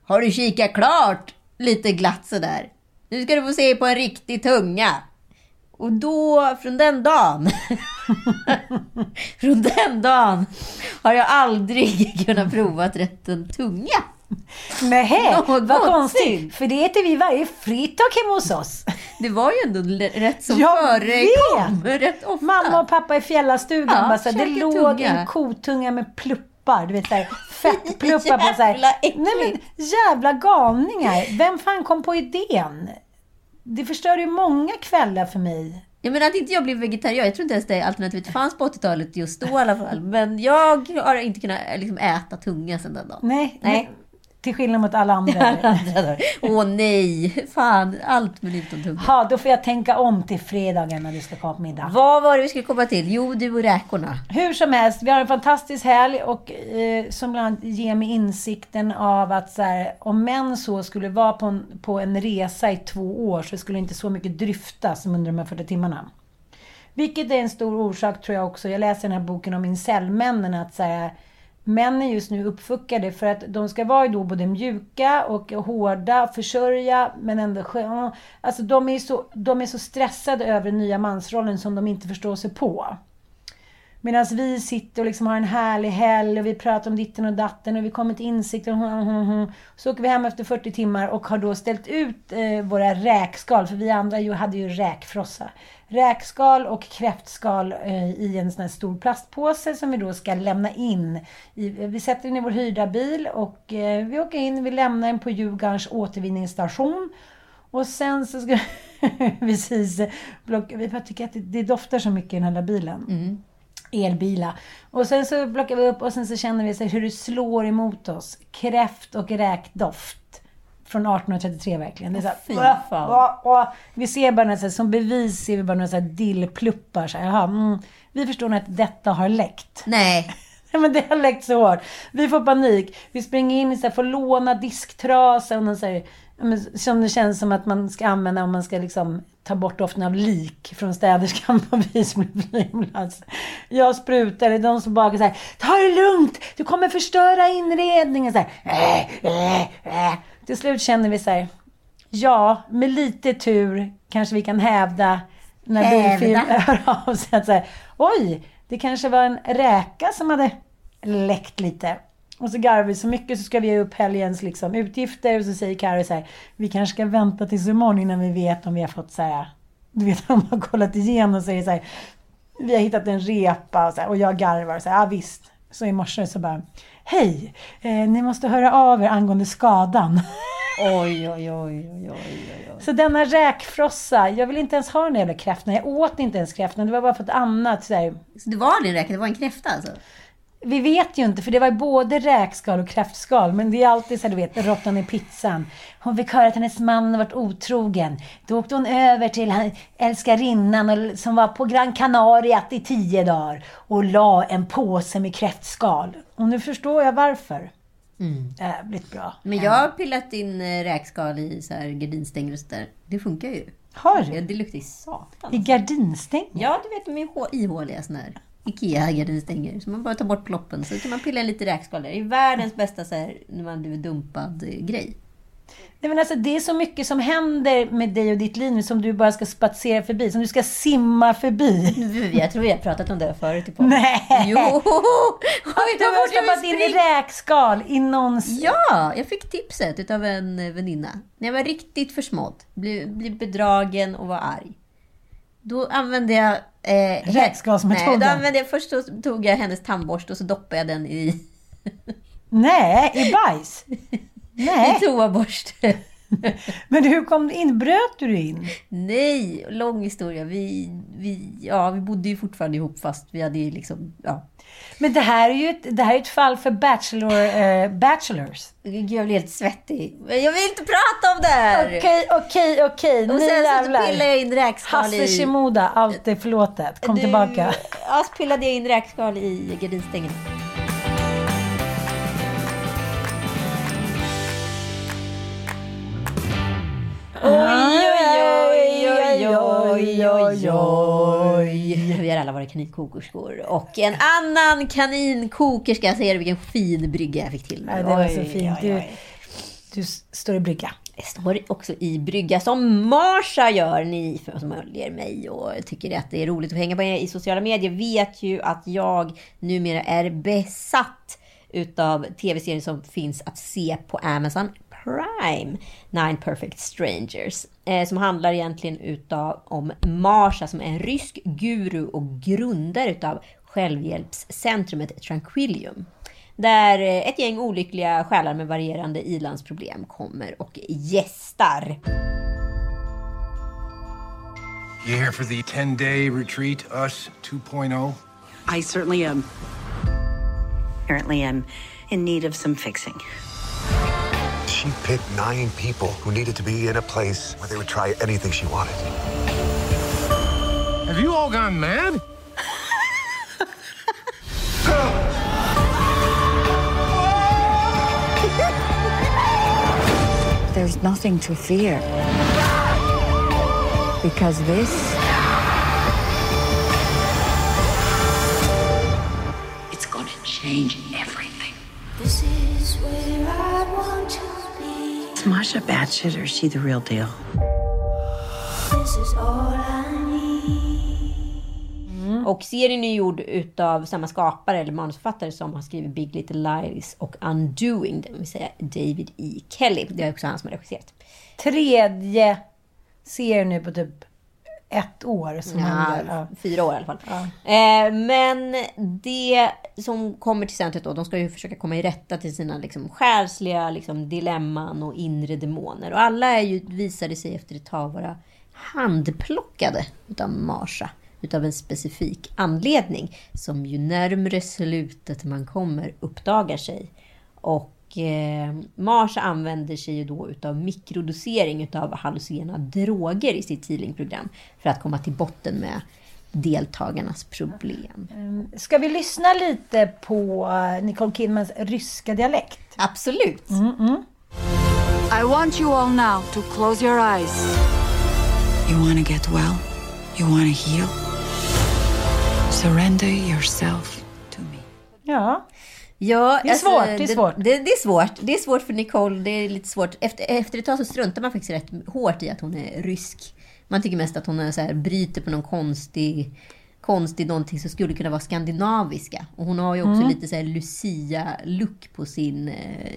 Har du kikat klart? Lite glatt sådär. Nu ska du få se på en riktig tunga. Och då, från den dagen har jag aldrig kunnat prova att rätta en tunga. Nej, vad konstigt. För det äter vi varje fredag hemma hos oss. Det var ju ändå rätt som förekom. Rätt ofta. Mamma och pappa i fjällastugan. Ja, bara, det låg en kotunga med pluppar. Du vet, så här, fettpluppar på så här. Nej, men jävla galningar. Vem fan kom på idén? Det förstörde ju många kvällar för mig. Jag menar att inte jag blev vegetarian. Jag tror inte ens det alternativet fanns på 80-talet just då i alla fall. Men jag har inte kunnat liksom äta tunga sedan den dagen. Nej. Till skillnad mot alla andra. Åh nej, fan, allt men utom tunga. Ja, då får jag tänka om till fredagen när du ska komma på middag. Vad var det vi skulle komma till? Jo, du och räkorna. Hur som helst, vi har en fantastisk helg och som bland annat ger mig insikten av att så här, om män så skulle vara på en resa i 2 år så skulle inte så mycket dryftas som under de här 40 timmarna. Vilket är en stor orsak tror jag också. Jag läser den här boken om incel-männen att så här, män är just nu uppfuckade för att de ska vara då både mjuka och hårda, försörja, men ändå alltså de är så stressade över den nya mansrollen som de inte förstår sig på. Medan vi sitter och liksom har en härlig helg och vi pratar om ditten och datten och vi kommer till insikt och så åker vi hem efter 40 timmar och har då ställt ut våra räkskal, för vi andra hade ju räkfrossa. Räkskal och kräftskal i en sån här stor plastpåse som vi då ska lämna in. Vi sätter in i vår hyrda bil och vi åker in, vi lämnar den på Djurgårdens återvinningsstation. Och sen så ska vi plocka, vi tycker att det doftar så mycket i den här bilen. Elbilar. Och sen så plockar vi upp och sen så känner vi så hur det slår emot oss. Kräft och räkdoft. Från 1833 verkligen. Det är så här, vi ser bara något, så här, som bevis ser vi bara några så här dillpluppar. Så här, vi förstår nog att detta har läckt. Nej. Men det har läckt så hårt. Vi får panik. Vi springer in och så här, får låna disktrasa och någon så här, som det känns som att man ska använda om man ska liksom ta bort doften av lik från städerskan på Visbyplats. Jag sprutar, det är de som bara så här, ta det lugnt, du kommer förstöra inredningen. Så här, Till slut känner vi så här, ja, med lite tur kanske vi kan hävda när bilfilm hör av sig att så här, oj, det kanske var en räka som hade läckt lite. Och så garvar vi så mycket så ska vi ge upp helgens liksom utgifter. Och så säger Karo så här, vi kanske ska vänta tills imorgon innan vi vet om vi har fått så här, du vet om man har kollat igenom och säger så här, vi har hittat en repa och, så här, och jag garvar och så här, ja visst. Så i morse så bara, hej, ni måste höra av er angående skadan. Oj. Så denna räkfrossa, jag vill inte ens ha den jävla kräftan. Jag åt inte ens kräftan, det var bara för ett annat. Så det var din räka, det var en kräfta alltså? Vi vet ju inte, för det var både räkskal och kräftskal. Men det är alltid så, du vet, råttan i pizzan. Hon fick höra att hennes man varit otrogen. Då åkte hon över till älskarinnan som var på Gran Canaria i 10 dagar. Och la en påse med kräftskal. Och nu förstår jag varför. Jävligt bra. Men jag har pillat in räkskal i så här gardinstänger och så där. Det funkar ju. Har du? Ja, det luktar i satan. I gardinstänger? Ja, du vet, de är ihåliga sån här Ikea-gardinstänger. Så man bara tar bort ploppen. Så kan man pilla lite räkskal där. Det är världens bästa så här, när man blir dumpad grej. Nej, men alltså, det är så mycket som händer med dig och ditt liv som du bara ska spatsera förbi. Som du ska simma förbi. Jag tror vi har pratat om det förut. Typ. Nej! Jo! Du har stoppat in i räkskal i någons... Ja, jag fick tipset utav en väninna. När jag var riktigt försmådd. Blev bedragen och var arg. Då använde jag... räkskalsmetoden. Nej, då använde jag... Först så tog jag hennes tandborst och så doppade jag den i... Nej, i bajs. Nej. I toaborst. Men hur kom du in? Bröt du in? Nej, lång historia. Vi bodde ju fortfarande ihop fast vi hade liksom... Ja. Men det här är ju ett fall för bachelors. Jag blir helt svettig. Jag vill inte prata om det här. Okej. Och sen så pillade jag in räkskal i... Hasse Shimoda, allt är förlåtet. Kom tillbaka. Ja, så pillade jag in räkskal i gardinstängen. Oj. Vi har alla varit kaninkokerskor. Och en annan kaninkokerska säger vilken fin brygga jag fick till. Ja, det var så fint. Du står i brygga. Jag står också i brygga som Marsha gör. Ni som följer mig och tycker att det är roligt att hänga på i sociala medier vet ju att jag numera är besatt utav tv-serien som finns att se på Amazon Prime, 9 Perfect Strangers, som handlar egentligen om Marsha som är en rysk guru och grundare utav självhjälpscentrumet Tranquilium, där ett gäng olyckliga själar med varierande ilandsproblem kommer och gästar. You here for the 10-day retreat, Us 2.0? I certainly am. Apparently I'm in need of some fixing. She picked 9 people who needed to be in a place where they would try anything she wanted. Have you all gone mad? There's nothing to fear. Because this... It's gonna change everything. This is where I want to be. Is Marsha batshit or is she the real deal? This is all I need. Och serien är gjord utav samma skapare eller manusförfattare som har skrivit Big Little Lies och Undoing, det vill säga David E. Kelly. Det är också han som har regisserat. 3:e serien nu på typ 1 år. Som 4 år i alla fall. Ja. Men det som kommer till centret då, de ska ju försöka komma i rätta till sina liksom själsliga liksom dilemman och inre demoner. Och alla är ju, visade sig efter ett tag vara handplockade utav Marsha. Utav en specifik anledning som ju närmare slutet man kommer uppdagar sig. Och Marsha använder sig ju då utav mikrodosering utav hallucinogena droger i sitt healingprogram för att komma till botten med deltagarnas problem. Ska vi lyssna lite på Nicole Kidmans ryska dialekt? Absolut. I want you all now to close your eyes. You want to get well? You want to heal? Surrender yourself to me. Ja. Ja, det är svårt. Det är svårt. Det är svårt för Nicole. Det är lite svårt. Efter ett tag så struntar man faktiskt rätt hårt i att hon är rysk. Man tycker mest att hon är så här, bryter på någon konstig någonting som skulle kunna vara skandinaviska. Och hon har ju också lite så här Lucia-look på sin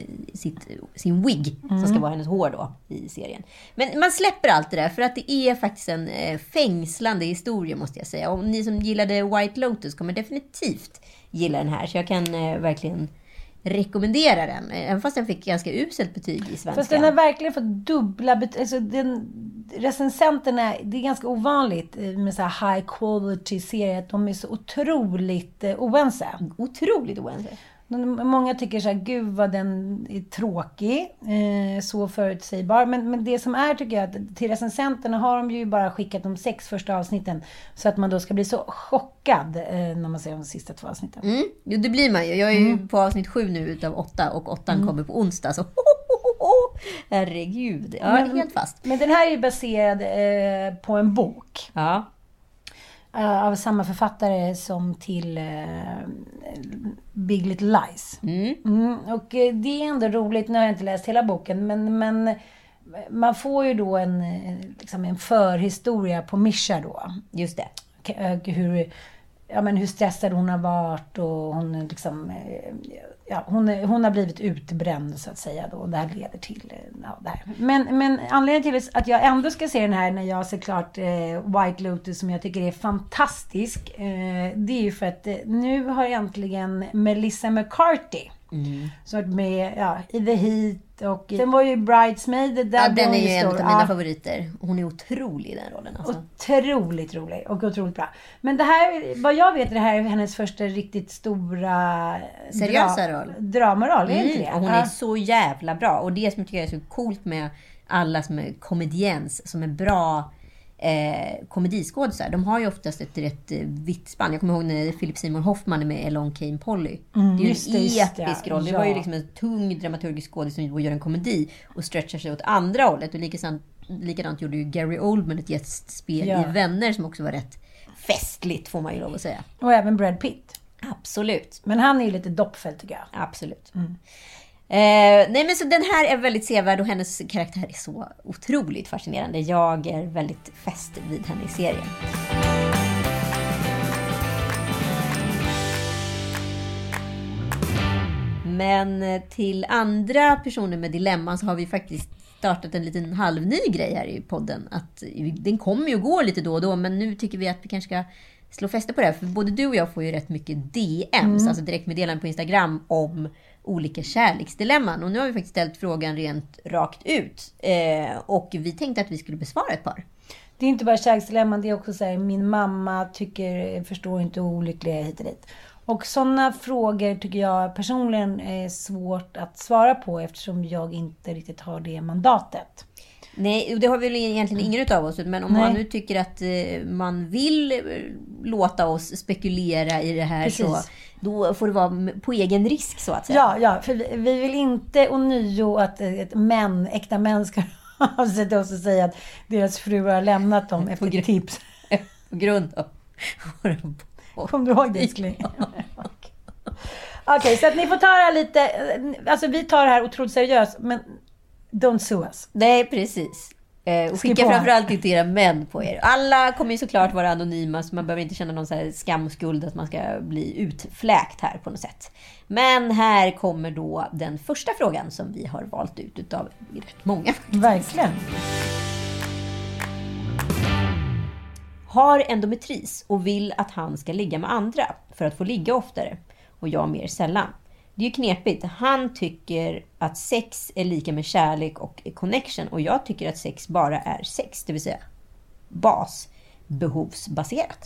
wig som ska vara hennes hår då i serien. Men man släpper allt det där för att det är faktiskt en fängslande historia måste jag säga. Och ni som gillade White Lotus kommer definitivt gilla den här. Så jag kan verkligen rekommendera den. Även fast den fick ganska uselt betyg i svenska. Fast den har verkligen fått dubbla betyg. Alltså recensenterna, det är ganska ovanligt med så här high quality serier att de är så otroligt oense. Otroligt oense. Många tycker så här, gud vad den är tråkig, så förutsägbar. Men det som är tycker jag att till recensenterna har de ju bara skickat de 6 första avsnitten. Så att man då ska bli så chockad när man ser de sista 2 avsnitten. Jo, det blir man ju. Jag är ju på avsnitt 7 nu utav 8 och 8 kommer på onsdag. Så herregud, jag är helt fast. Men den här är ju baserad på en bok. Ja. Av samma författare som till Big Little Lies. Och det är ändå roligt, nu har jag inte läst hela boken, men man får ju då en förhistoria på Misha då. Just det. Hur stressad hon har varit och hon liksom, hon har blivit utbränd så att säga då, och det här leder till det här. Men anledningen till att jag ändå ska se den här när jag ser klart White Lotus som jag tycker är fantastisk, det är ju för att nu har äntligen Melissa McCarthy så varit med i The Heat och sen var ju Bridesmaid där. Den är ju en av mina favoriter. Hon är otrolig i den rollen alltså. Otroligt rolig och otroligt bra. Men det här, vad jag vet, det här är hennes första riktigt stora seriösa roll. Dramaroll, är inte det? Och hon är så jävla bra. Och det som jag tycker är så coolt med alla som är komediens, som är bra komediskådisar, de har ju oftast ett rätt vitt spann. Jag kommer ihåg när Philip Seymour Hoffman är med Along Came Polly. Det är ju en episk roll. Det var ju liksom en tung dramaturgisk skådis som gör en komedi och stretchar sig åt andra hållet. Och likadant gjorde ju Gary Oldman ett gästspel i Vänner som också var rätt festligt, får man ju lov att säga. Och även Brad Pitt. Absolut. Men han är ju lite doppfäll tycker jag. Absolut. Nej, men så den här är väldigt sevärd och hennes karaktär är så otroligt fascinerande. Jag är väldigt fäst vid henne i serien. Men till andra personer med dilemman så har vi faktiskt startat en liten halvny grej här i podden. Att den kommer ju gå lite då och då, men nu tycker vi att vi kanske ska slå fäste på det här. För både du och jag får ju rätt mycket DMs, alltså direktmeddelanden på Instagram om olika kärleksdilemman. Och nu har vi faktiskt ställt frågan rent rakt ut. Och vi tänkte att vi skulle besvara ett par. Det är inte bara kärleksdilemman, det är också så här, min mamma förstår inte hur olycklig jag är hit och dit. Och sådana frågor tycker jag personligen är svårt att svara på eftersom jag inte riktigt har det mandatet. Nej, det har väl egentligen ingen av oss. Men om man nu tycker att man vill låta oss spekulera i det här, precis, så då får det vara på egen risk så att säga. Ja, för vi vill inte ånyo att äkta män ska sätta oss och säga att deras fruar har lämnat dem efter tips. På grund av... Kom du ihåg det, älskling? Okej, så att ni får ta det här lite... Alltså vi tar det här otroligt seriöst, men don't sue us. Nej, precis. Och skicka framförallt inte era män på er. Alla kommer ju såklart vara anonyma, så man behöver inte känna någon så här skamskuld att man ska bli utfläkt här på något sätt. Men här kommer då den första frågan som vi har valt ut utav rätt många. Verkligen. Har endometris och vill att han ska ligga med andra för att få ligga oftare och jag mer sällan. Det är ju knepigt. Han tycker att sex är lika med kärlek och connection och jag tycker att sex bara är sex, det vill säga basbehovsbaserat.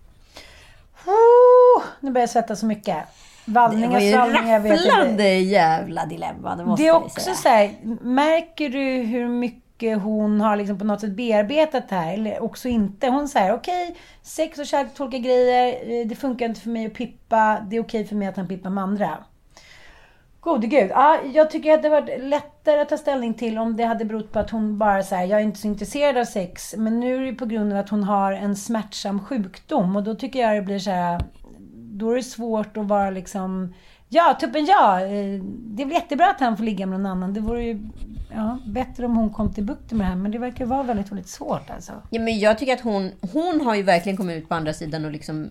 Nu börjar jag svettas så mycket. Vallningar, det var ju rafflande jävla dilemma. Det är också så här, märker du hur mycket hon har liksom på något sätt bearbetat här eller också inte. Hon säger okej, sex och kärlek, tolka grejer, det funkar inte för mig att pippa, det är okej för mig att han pippar med andra. Gode gud. Ja, jag tycker att det var lättare att ta ställning till om det hade berott på att hon bara så här, jag är inte så intresserad av sex, men nu är det på grund av att hon har en smärtsam sjukdom och då tycker jag det blir så här, då är det svårt att vara liksom det blir jättebra att han får ligga med någon annan. Det vore ju bättre om hon kom till bukt med det här, men det verkar vara väldigt, väldigt svårt alltså. Ja, men jag tycker att hon har ju verkligen kommit ut på andra sidan och liksom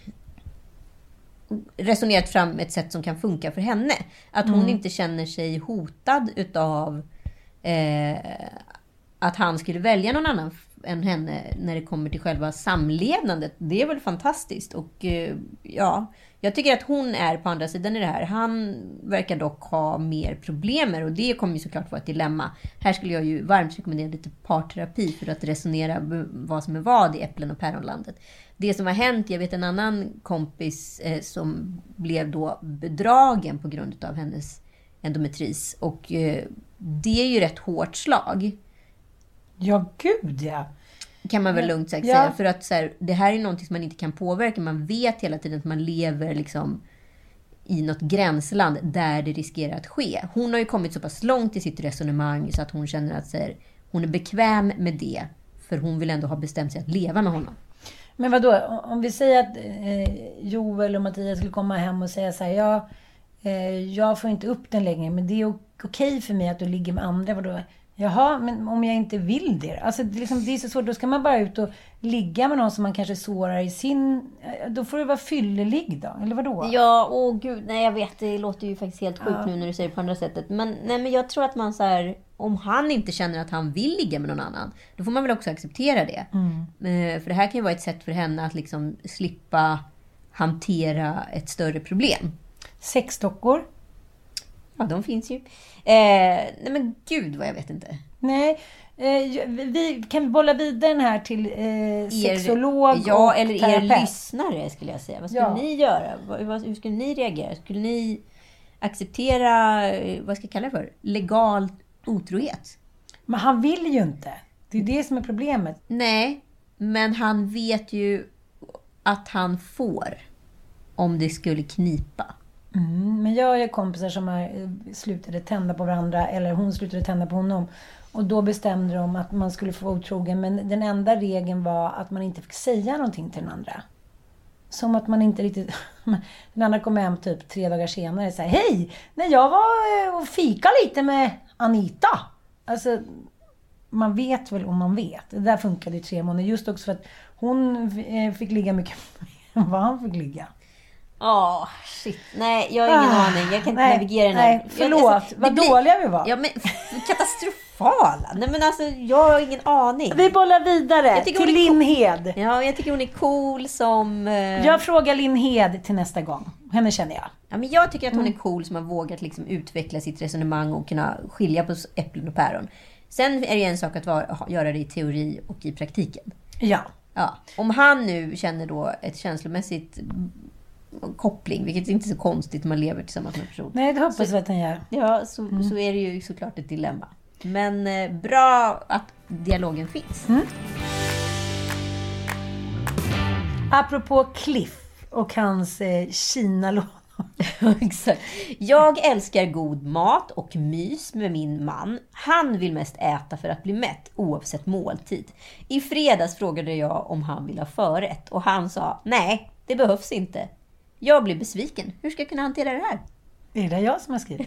resonerat fram ett sätt som kan funka för henne. Att hon inte känner sig hotad utav att han skulle välja någon annan än henne när det kommer till själva samlevnandet. Det är väl fantastiskt. Och jag tycker att hon är på andra sidan i det här. Han verkar dock ha mer problem och det kommer ju såklart vara ett dilemma. Här skulle jag ju varmt rekommendera lite parterapi för att resonera vad som är vad i äpplen- och päronlandet. Det som har hänt, jag vet en annan kompis som blev då bedragen på grund av hennes endometris. Och det är ju rätt hårt slag. Ja, gud ja. Kan man väl lugnt sagt säga. För att så här, det här är någonting som man inte kan påverka. Man vet hela tiden att man lever liksom i något gränsland där det riskerar att ske. Hon har ju kommit så pass långt i sitt resonemang så att hon känner att så här, hon är bekväm med det. För hon vill ändå ha bestämt sig att leva med honom. Men vadå? Om vi säger att Joel och Mattias skulle komma hem och säga så här, jag får inte upp den längre, men det är okej för mig att du ligger med andra. Vadå? Jaha, men om jag inte vill det? Alltså det är så svårt, då ska man bara ut och ligga med någon som man kanske sårar i sin... Då får det vara fyllelig då, eller vadå? Ja, gud, nej jag vet, det låter ju faktiskt helt sjukt nu när du säger det på andra sättet. Men jag tror att man så här, om han inte känner att han vill ligga med någon annan, då får man väl också acceptera det. För det här kan ju vara ett sätt för henne att liksom slippa hantera ett större problem. Sexdockor? Ja, de finns ju. Nej men gud vad jag vet inte. Nej, vi kan bolla vidare den här till sexolog och eller terapeut. Er lyssnare skulle jag säga. Vad skulle ni göra? Hur skulle ni reagera? Skulle ni acceptera, vad ska jag kalla det för? Legal otrohet? Men han vill ju inte. Det är det som är problemet. Nej, men han vet ju att han får om det skulle knipa. Men jag har kompisar som slutade tända på varandra eller hon slutade tända på honom och då bestämde de att man skulle få otrogen, men den enda regeln var att man inte fick säga någonting till den andra. som att man inte riktigt... Den andra kom hem typ 3 dagar senare. Så här, hej! När jag var och fika lite med Anita. Alltså, man vet väl om man vet. Det där funkade i 3 månader. Just också för att hon fick ligga mycket mer än vad han fick ligga. Shit. Nej, jag har ingen aning. Jag kan inte navigera den här. Nej, förlåt. Vad dåliga vi var. Ja, men katastrofala. Nej, men alltså, jag har ingen aning. Vi bollar vidare till Linn Hed. Ja, jag tycker hon är cool som... Jag frågar Linn Hed till nästa gång. Henne känner jag. Ja, men jag tycker att hon är cool som har vågat liksom utveckla sitt resonemang och kunna skilja på äpplen och päron. Sen är det en sak att göra det i teori och i praktiken. Ja. Om han nu känner då ett känslomässigt koppling, vilket inte är så konstigt när man lever tillsammans med en person. Nej, det hoppas jag att han gör. Ja, så är det ju såklart ett dilemma. Men bra att dialogen finns. Apropå Cliff och hans Kina-lån. Exakt. Jag älskar god mat och mys med min man. Han vill mest äta för att bli mätt oavsett måltid. I fredags frågade jag om han vill ha förrätt och han sa nej, det behövs inte. Jag blir besviken. Hur ska jag kunna hantera det här? Det är det jag som har skrivit.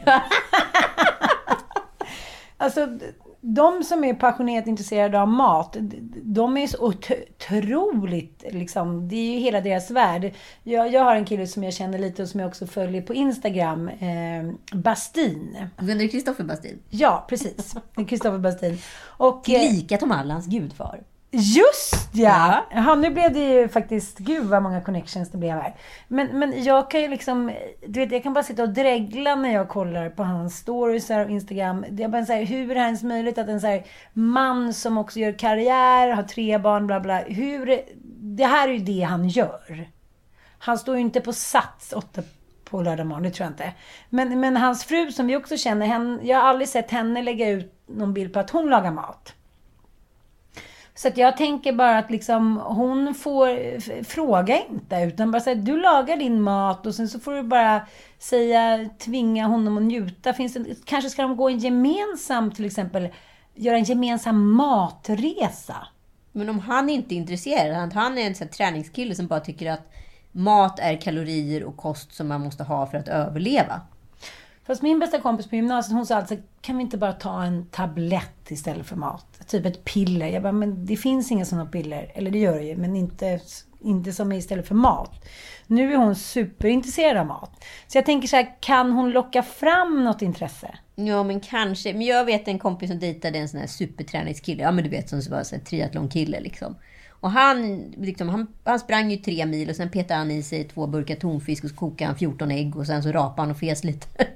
Alltså, de som är passionerat intresserade av mat, de är så otroligt, liksom, det är ju hela deras värld. Jag har en kille som jag känner lite och som jag också följer på Instagram, Bastin. Gunnar Kristoffer Bastin? Ja, precis. Kristoffer Bastin. Och lika Tom Allans gudfar. Just ja! Ja, nu blev det ju faktiskt, gud vad många connections det blev här. Men jag kan ju liksom, du vet, jag kan bara sitta och dregla när jag kollar på hans stories och Instagram. Jag bara säger, hur är det ens möjligt att en så här man som också gör karriär, har 3 barn, bla bla, det här är ju det han gör. Han står ju inte på Sats 8 på lördag morgon, det tror jag inte. Men hans fru som vi också känner, jag har aldrig sett henne lägga ut någon bild på att hon lagar mat. Så att jag tänker bara att liksom, hon får fråga inte, utan bara säga, du lagar din mat och sen så får du bara tvinga honom att njuta. Kanske ska de gå en gemensam, till exempel, göra en gemensam matresa. Men om han inte är intresserad, han är en sån här träningskille som bara tycker att mat är kalorier och kost som man måste ha för att överleva. Fast min bästa kompis på gymnasiet, hon sa alltså, kan vi inte bara ta en tablett istället för mat? Typ ett piller. Jag bara, men det finns inga sådana piller. Eller det gör det ju, men inte som istället för mat. Nu är hon superintresserad av mat. Så jag tänker så här, kan hon locka fram något intresse? Ja, men kanske. Men jag vet en kompis som dejtade en sån här superträningskille. Ja, men du vet, som var en triathlonkille liksom. Och han sprang ju 3 mil och sen petade han i sig 2 burkar tonfisk och så kokade han 14 ägg och sen så rapade han och fes lite.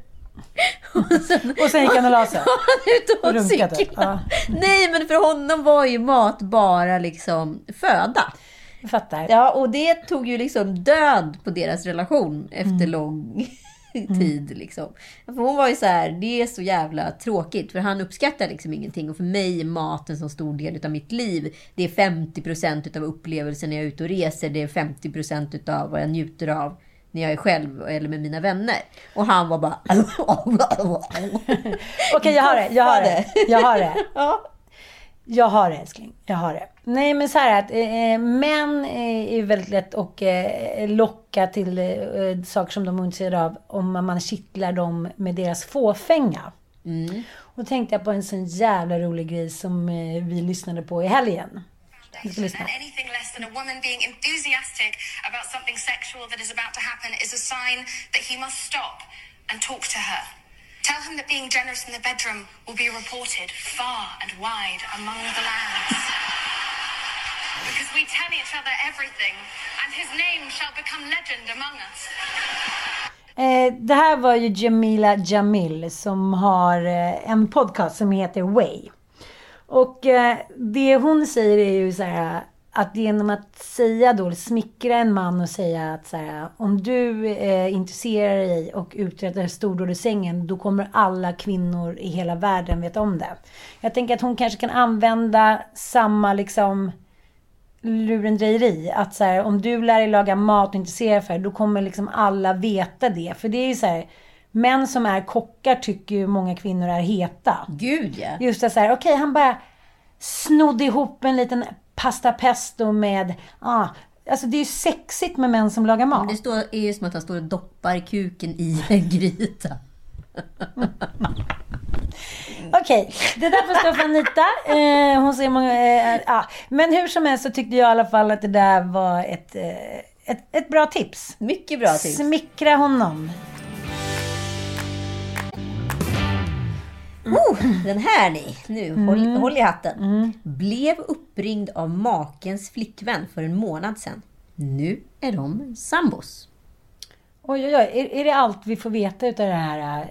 Och sen gick han och la sig. Han ut och cyklade. Nej, men för honom var ju mat bara liksom föda. Jag fattar. Ja, och det tog ju liksom död på deras relation efter lång tid liksom. För hon var ju så här, det är så jävla tråkigt för han uppskattar liksom ingenting och för mig är maten så stor del av mitt liv. Det är 50% av upplevelsen när jag är ute och reser, det är 50% av vad jag njuter av när jag är själv eller med mina vänner. Och han var bara okej, jag har det. Jag har det, älskling. Jag har det. Nej, men så här att män är väldigt lätt att locka till saker som de är intresserade av om man kittlar dem med deras fåfänga. Och tänkte jag på en sån jävla rolig grej som vi lyssnade på i helgen. Vi ska lyssna. Anything less than a woman being enthusiastic about something sexual that is about to happen is a sign that he must stop and talk to her. Tell him that being generous in the bedroom will be reported far and wide among the lands. Because we tell each other everything, and his name shall become legend among us. Det här var ju Jamila Jamil som har en podcast som heter Way. Och det hon säger är ju så här, att genom att säga då, smickra en man och säga att så här, om du intresserar dig och uträttar stordåd i sängen, då kommer alla kvinnor i hela världen veta om det. Jag tänker att hon kanske kan använda samma liksom lurendrejeri, att så här, om du lär dig laga mat och intresserar för det, då kommer liksom alla veta det. För det är ju så här, män som är kockar tycker ju många kvinnor är heta. Gud, ja. Just det, så här, okej, han bara snodde ihop en liten pasta pesto med Alltså det är ju sexigt med män som lagar mat. Det är ju som att han står och doppar kuken i en gryta. Okej, det där får stå för Anita. Hon ser många... Men hur som helst så tyckte jag i alla fall att det där var ett bra tips. Mycket bra tips. Smickra honom. Den här nu, håll i hatten. Blev uppringd av makens flickvän för en månad sedan. Nu är de sambos. Oj. Är det allt vi får veta utav det här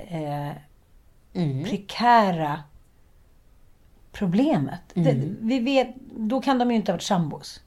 prekära problemet? Vi vet, då kan de ju inte ha varit sambos.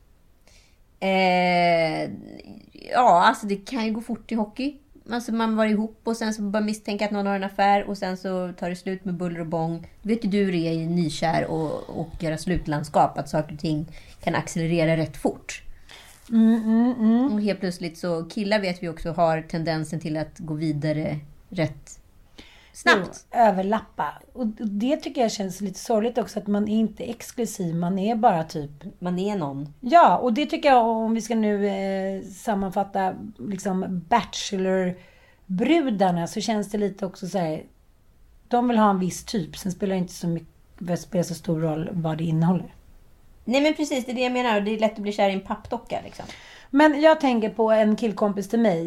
Ja, alltså det kan ju gå fort i hockey. Alltså man var ihop och sen så bara misstänka att någon har en affär och sen så tar det slut med buller och bång. Vet ju du hur det är i nykär och göra slutlandskap, att saker och ting kan accelerera rätt fort. Och helt plötsligt så killar vet vi också har tendensen till att gå vidare rätt snabbt. Överlappa. Och det tycker jag känns lite sorgligt också, att man är inte exklusiv, man är bara typ... Man är någon. Ja, och det tycker jag, om vi ska nu sammanfatta liksom Bachelor-brudarna, så känns det lite också så här, de vill ha en viss typ, sen spelar det inte så mycket, spelar så stor roll vad det innehåller. Nej men precis, det är det jag menar, det är lätt att bli kär i en pappdocka liksom. Men jag tänker på en killkompis till mig.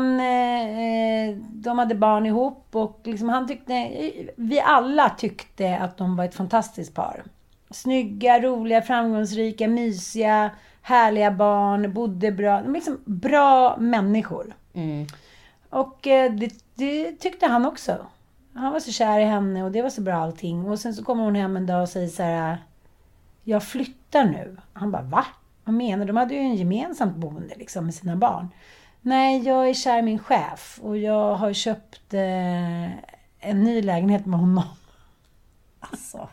De hade barn ihop och liksom vi alla tyckte att de var ett fantastiskt par. Snygga, roliga, framgångsrika, mysiga, härliga barn, bodde bra. De var liksom bra människor. Och det tyckte han också. Han var så kär i henne och det var så bra allting. Och sen så kommer hon hem en dag och säger så här: jag flyttar nu. Han bara, va? Vad menar du? De hade ju en gemensamt boende liksom, med sina barn. Nej, jag är kär i min chef. Och jag har köpt en ny lägenhet med honom. Alltså.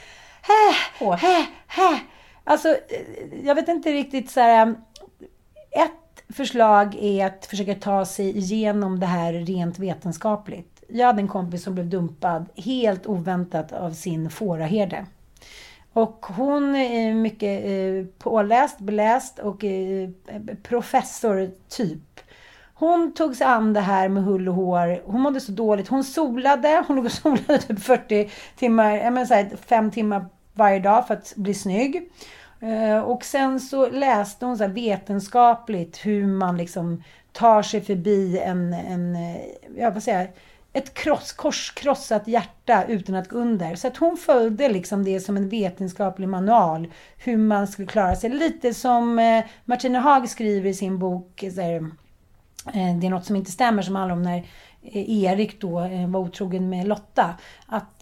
Alltså, jag vet inte riktigt så här. Ett förslag är att försöka ta sig igenom det här rent vetenskapligt. Jag hade en kompis som blev dumpad helt oväntat av sin fåraherde. Och hon är mycket påläst, beläst och professor typ. Hon tog sig an det här med hull och hår. Hon mådde så dåligt. Hon låg och solade typ 40 timmar, 5 timmar varje dag för att bli snygg. Och sen så läste hon så här vetenskapligt hur man liksom tar sig förbi ett krossat hjärta utan att gå under. Så att hon följde liksom det som en vetenskaplig manual. Hur man skulle klara sig. Lite som Martina Haag skriver i sin bok. Det är något som inte stämmer, som handlar om när Erik då var otrogen med Lotta. Att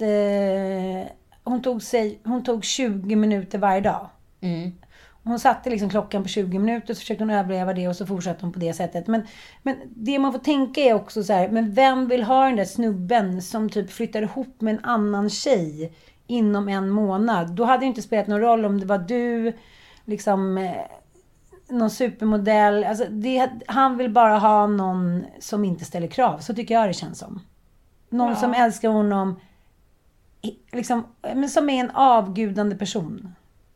hon tog 20 minuter varje dag. Hon satte liksom klockan på 20 minuter, så försökte hon överleva det och så fortsatte hon på det sättet. Men det man får tänka är också så här, men vem vill ha den där snubben som typ flyttar ihop med en annan tjej inom en månad? Då hade det inte spelat någon roll om det var du, liksom någon supermodell. Alltså han vill bara ha någon som inte ställer krav. Så tycker jag det känns som. Någon som älskar honom, liksom, men som är en avgudande person.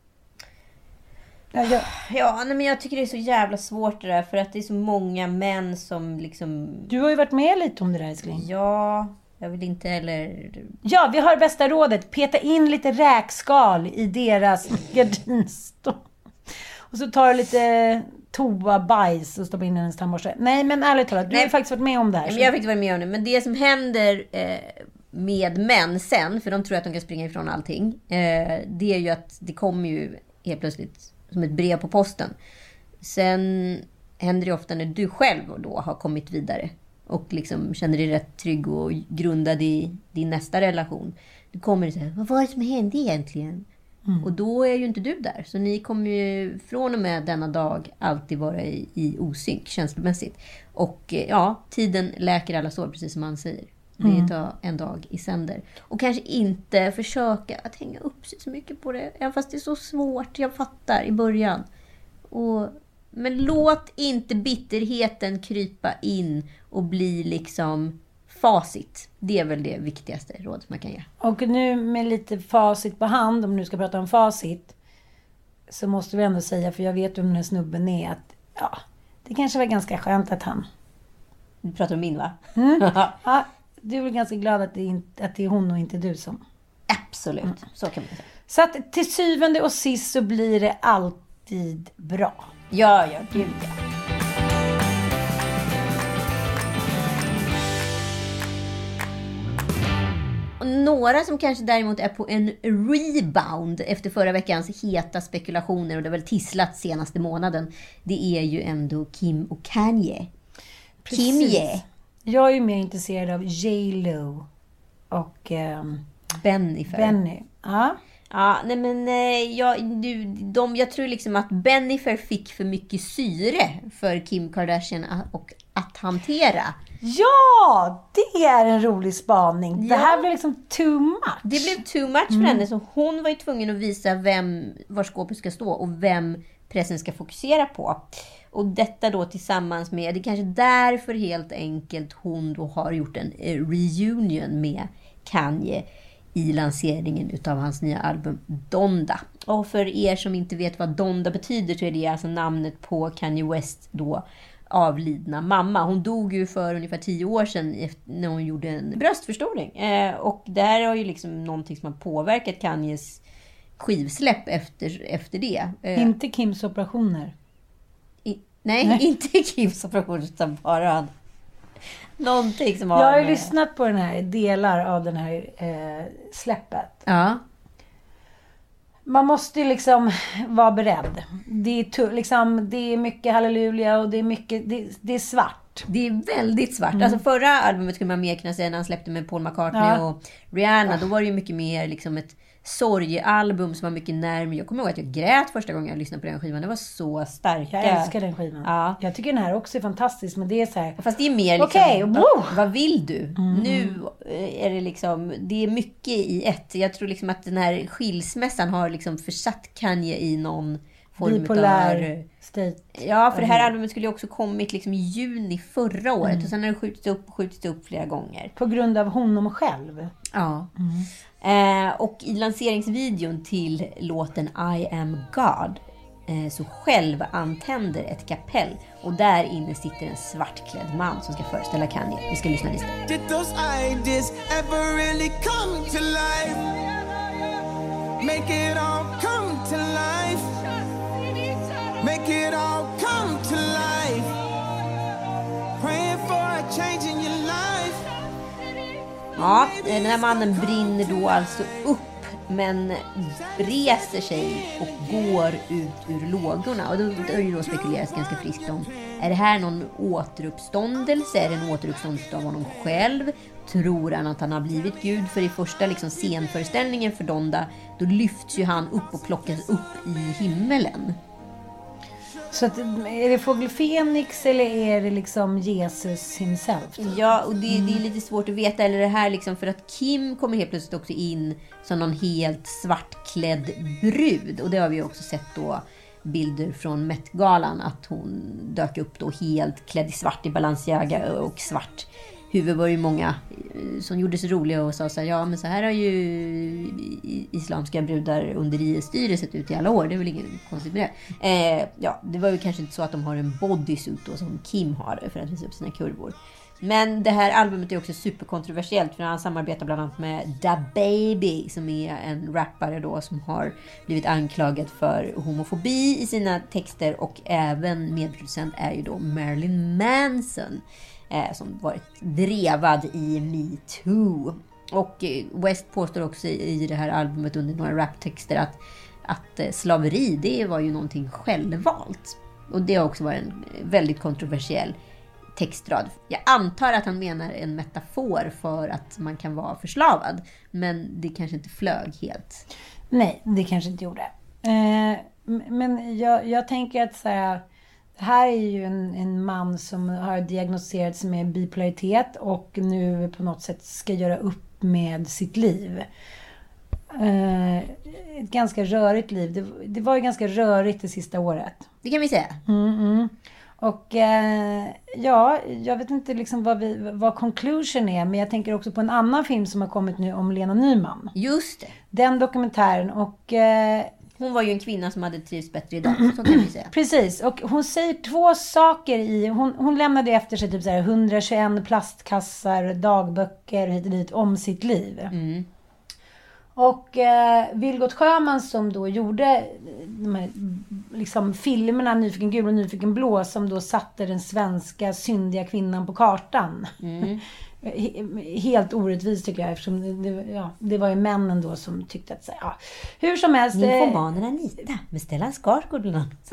Men jag tycker det är så jävla svårt det där, för att det är så många män som liksom... Du har ju varit med lite om det där, älskling. Ja, jag vill inte heller... Ja, vi har bästa rådet. Peta in lite räkskal i deras gardinstång. Och så tar du lite toabajs och stoppar in i en tandborste. Nej, men ärligt talat, du har faktiskt varit med om det här. Men jag har faktiskt varit med om det. Men det som händer med män sen, för de tror att de kan springa ifrån allting, det är ju att det kommer ju helt plötsligt som ett brev på posten. Sen händer det ofta när du själv då har kommit vidare och liksom känner dig rätt trygg och grundad i din nästa relation. Du kommer och säger, vad var det som hände egentligen? Och då är ju inte du där. Så ni kommer ju från och med denna dag alltid vara i osynk känslomässigt. Och tiden läker alla sår, precis som han säger. Det tar en dag i sänder. Och kanske inte försöka att hänga upp sig så mycket på det. Även fast det är så svårt, jag fattar, i början. Men låt inte bitterheten krypa in och bli liksom facit. Det är väl det viktigaste rådet man kan ge. Och nu med lite facit på hand, om nu ska prata om facit, så måste vi ändå säga, för jag vet hur den här snubben är, att ja, det kanske var ganska skönt att han... Du pratar om min, va? Ja, du är väl ganska glad att det är hon och inte du som... Absolut, så kan man säga. Så att till syvende och sist så blir det alltid bra. Ja, gud ja. Några som kanske däremot är på en rebound efter förra veckans heta spekulationer, och det har väl tisslat senaste månaden, det är ju ändå Kim och Kanye. Kimye. Jag är ju mer intresserad av J.Lo och Bennifer. Ja. Ja, nej men jag tror liksom att Bennifer fick för mycket syre för Kim Kardashian att hantera. Ja, det är en rolig spaning. Det här blev liksom too much. Det blev too much för henne, så hon var ju tvungen att visa var skåpet ska stå och vem pressen ska fokusera på. Och detta då tillsammans med, det är kanske därför helt enkelt hon då har gjort en reunion med Kanye i lanseringen utav hans nya album Donda. Och för er som inte vet vad Donda betyder, så är det alltså namnet på Kanye West då avlidna mamma. Hon dog ju för ungefär 10 år sedan när hon gjorde en bröstförstoring. Och det här har ju liksom någonting som har påverkat Kanyes skivsläpp efter det. Inte Kims operationer. Nej, inte Kims operationer, utan bara någonting som har... Jag har ju lyssnat på den här delar av den här släppet. Ja. Man måste ju liksom vara beredd. Det är mycket halleluja och det är mycket, det är svart. Det är väldigt svart. Alltså förra albumet skulle man mer kunna säga när han släppte med Paul McCartney och Rihanna. Då var det ju mycket mer liksom ett sorgealbum som var mycket närmare. Jag kommer ihåg att jag grät första gången jag lyssnade på den skivan. Det var så starka. Jag älskar den skivan. Ja. Jag tycker den här också är fantastisk, men det är så här... Fast det är mer liksom, vad vill du? Nu är det liksom, det är mycket i ett. Jag tror liksom att den här skilsmässan har liksom försatt Kanye i någon form bipolär state. Ja, för det här albumet skulle ju också kommit liksom i juni förra året. Och sen har det skjutits upp flera gånger. På grund av honom själv. Ja. Och i lanseringsvideon till låten I Am God så själv antänder ett kapell, och där inne sitter en svartklädd man som ska föreställa Kanye. Vi ska lyssna lite. Did those ideas ever really come to life? Make it all come to life. Make it all come to life. Praying for a change in your life. Ja, den här mannen brinner då alltså upp, men reser sig och går ut ur lågorna. Och då är det då spekuleras ganska friskt om, är det här någon återuppståndelse? Är det en återuppståndelse av honom själv? Tror han att han har blivit Gud? För i första liksom scenföreställningen för Donda, då lyfts ju han upp och plockas upp i himmelen. Så att, är det Fågel Fenix eller är det liksom Jesus himself? Ja, och det är lite svårt att veta. Eller det här liksom, för att Kim kommer helt plötsligt också in som någon helt svartklädd brud. Och det har vi också sett då bilder från Met-galan, att hon dök upp då helt klädd i svart i Balenciaga och svart. Huvud var ju många som gjorde sig roliga och sa så här, ja men så här har ju islamska brudar under IS-styret sett ut i alla år. Det är väl inget konstigt med det. Ja, det var ju kanske inte så att de har en bodysuit då, som Kim har för att visa upp sina kurvor. Men det här albumet är också superkontroversiellt, för han samarbetar bland annat med DaBaby, som är en rappare då som har blivit anklagad för homofobi i sina texter, och även medproducent är ju då Marilyn Manson, som varit drevad i Me Too. Och West påstår också i det här albumet under några raptexter att slaveri, det var ju någonting självvalt. Och det har också varit en väldigt kontroversiell textrad. Jag antar att han menar en metafor för att man kan vara förslavad, men det kanske inte flög helt. Nej, det kanske inte gjorde. Men jag tänker att så här är ju en man som har diagnostiserats med bipolaritet och nu på något sätt ska göra upp med sitt liv. Ett ganska rörigt liv. Det var ju ganska rörigt det sista året. Det kan vi säga. Och ja, jag vet inte liksom vad conclusion är, men jag tänker också på en annan film som har kommit nu om Lena Nyman. Just det. Den dokumentären, och Hon var ju en kvinna som hade trivts bättre idag, så kan vi säga. Precis, och hon säger 2 saker i... Hon lämnade efter sig typ så här 121 plastkassar, dagböcker hit och dit om sitt liv. Mm. Och Vilgot Sjöman som då gjorde de här, liksom, filmerna Nyfiken gul och Nyfiken blå, som då satte den svenska syndiga kvinnan på kartan. Mm. Helt orättvist tycker jag, eftersom det var ju männen då som tyckte att hur som helst... Nyfomanen Anita med Stellan Skarsgård bland annat.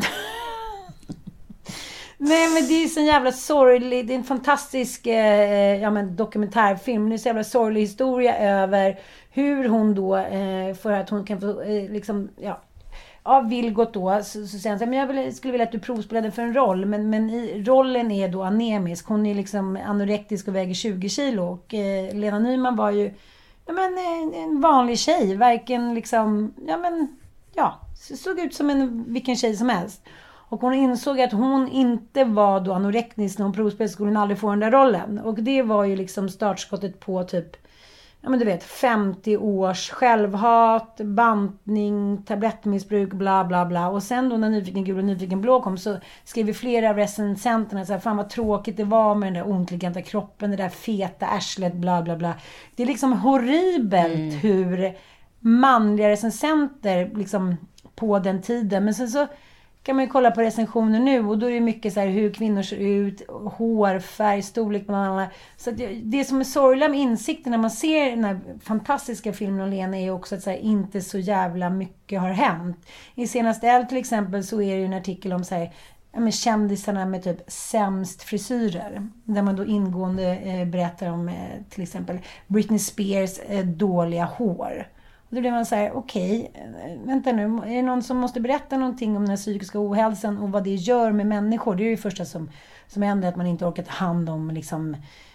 Nej, men det är så jävla sorglig. Det är en fantastisk dokumentärfilm. Det är så jävla sorglig historia över hur hon då, för att hon kan få av Vilgot då, så säger han så här, men jag skulle vilja att du provspelade för en roll, men rollen är då anemisk. Hon är liksom anorektisk och väger 20 kilo. Och Lena Nyman var ju en vanlig tjej. Verkligen liksom, såg ut som vilken tjej som helst. Och hon insåg att hon inte var då anorektisk när hon provspelade, skulle hon aldrig få den där rollen. Och det var ju liksom startskottet på typ 50 års självhat, bantning, tablettmissbruk, bla bla bla. Och sen då när Nyfiken gul och Nyfiken blå kom, så skrev vi flera av recensenterna så här, fan vad tråkigt det var med den där ointelligenta kroppen, det där feta arslet, bla bla bla. Det är liksom horribelt hur manliga recensenter liksom på den tiden. Men sen så kan man ju kolla på recensioner nu, och då är det mycket så här hur kvinnor ser ut, hårfärg, storlek bland annat. Så det som är sorgligt med insikten när man ser den här fantastiska filmen om Lena är ju också att så här, inte så jävla mycket har hänt. I senaste Elle till exempel så är det ju en artikel om så här, med kändisarna med typ sämst frisyrer. Där man då ingående berättar om till exempel Britney Spears dåliga hår. Och då blir man så här, okej, vänta nu, är det någon som måste berätta någonting om den här psykiska ohälsan och vad det gör med människor? Det är ju det första som händer, att man inte orkar ta hand om liksom,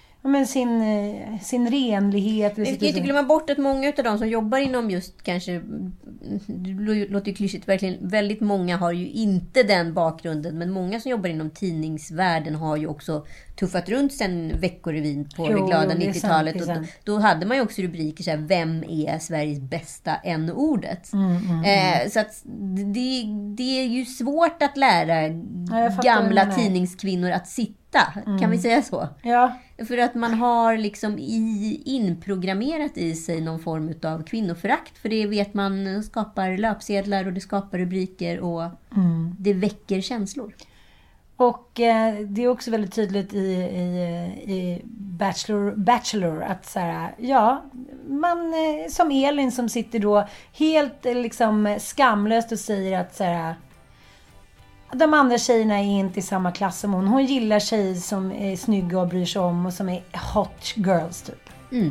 sin renlighet. Men vi kan inte glömma bort att många av de som jobbar inom just, kanske, det låter ju klyschigt, verkligen, väldigt många har ju inte den bakgrunden, men många som jobbar inom tidningsvärlden har ju också tuffat runt sen Veckorevyn på det glada 90-talet. Och då hade man ju också rubriker så här, vem är Sveriges bästa n-ordet? Så att det är ju svårt att lära gamla tidningskvinnor att sitta. Kan vi säga så? Ja. För att man har liksom inprogrammerat i sig någon form av kvinnoförakt. För det vet man skapar löpsedlar och det skapar rubriker och det väcker känslor. Och det är också väldigt tydligt i Bachelor att så här, man som Elin som sitter då helt liksom skamlöst och säger att så här, de andra tjejerna är inte i samma klass som hon. Hon gillar tjejer som är snygga och bryr sig om och som är hot girls typ.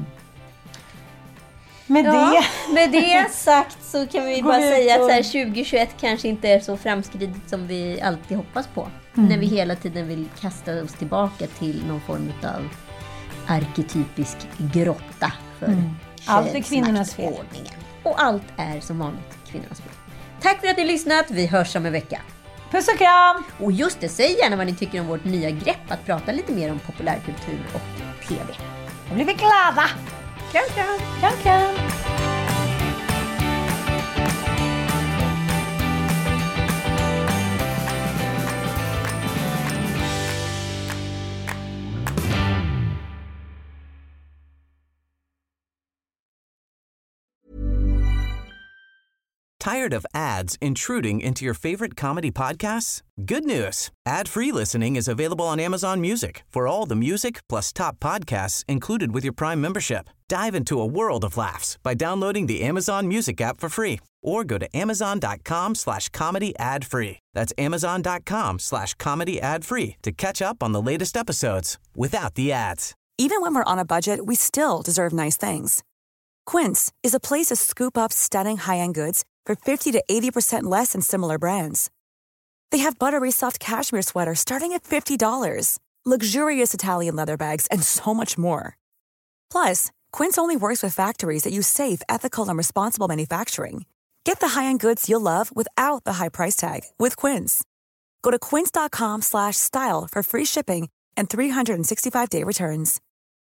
Med det sagt så kan vi bara säga att så här, 2021 kanske inte är så framskridigt som vi alltid hoppas på. När vi hela tiden vill kasta oss tillbaka till någon form av arketypisk grotta för allt är kvinnornas fel. Och allt är som vanligt kvinnornas fel. Tack för att ni lyssnat. Vi hörs om en vecka. Puss och kram! Och just det, säg gärna vad ni tycker om vårt nya grepp att prata lite mer om populärkultur och TV. Då blir vi glada! Kram, kram! Kram, kram! Tired of ads intruding into your favorite comedy podcasts? Good news. Ad-free listening is available on Amazon Music for all the music plus top podcasts included with your Prime membership. Dive into a world of laughs by downloading the Amazon Music app for free or go to amazon.com/comedy ad-free. That's amazon.com/comedy ad-free to catch up on the latest episodes without the ads. Even when we're on a budget, we still deserve nice things. Quince is a place to scoop up stunning high-end goods for 50 to 80% less than similar brands. They have buttery soft cashmere sweaters starting at $50, luxurious Italian leather bags, and so much more. Plus, Quince only works with factories that use safe, ethical, and responsible manufacturing. Get the high-end goods you'll love without the high price tag with Quince. Go to quince.com/style for free shipping and 365-day returns.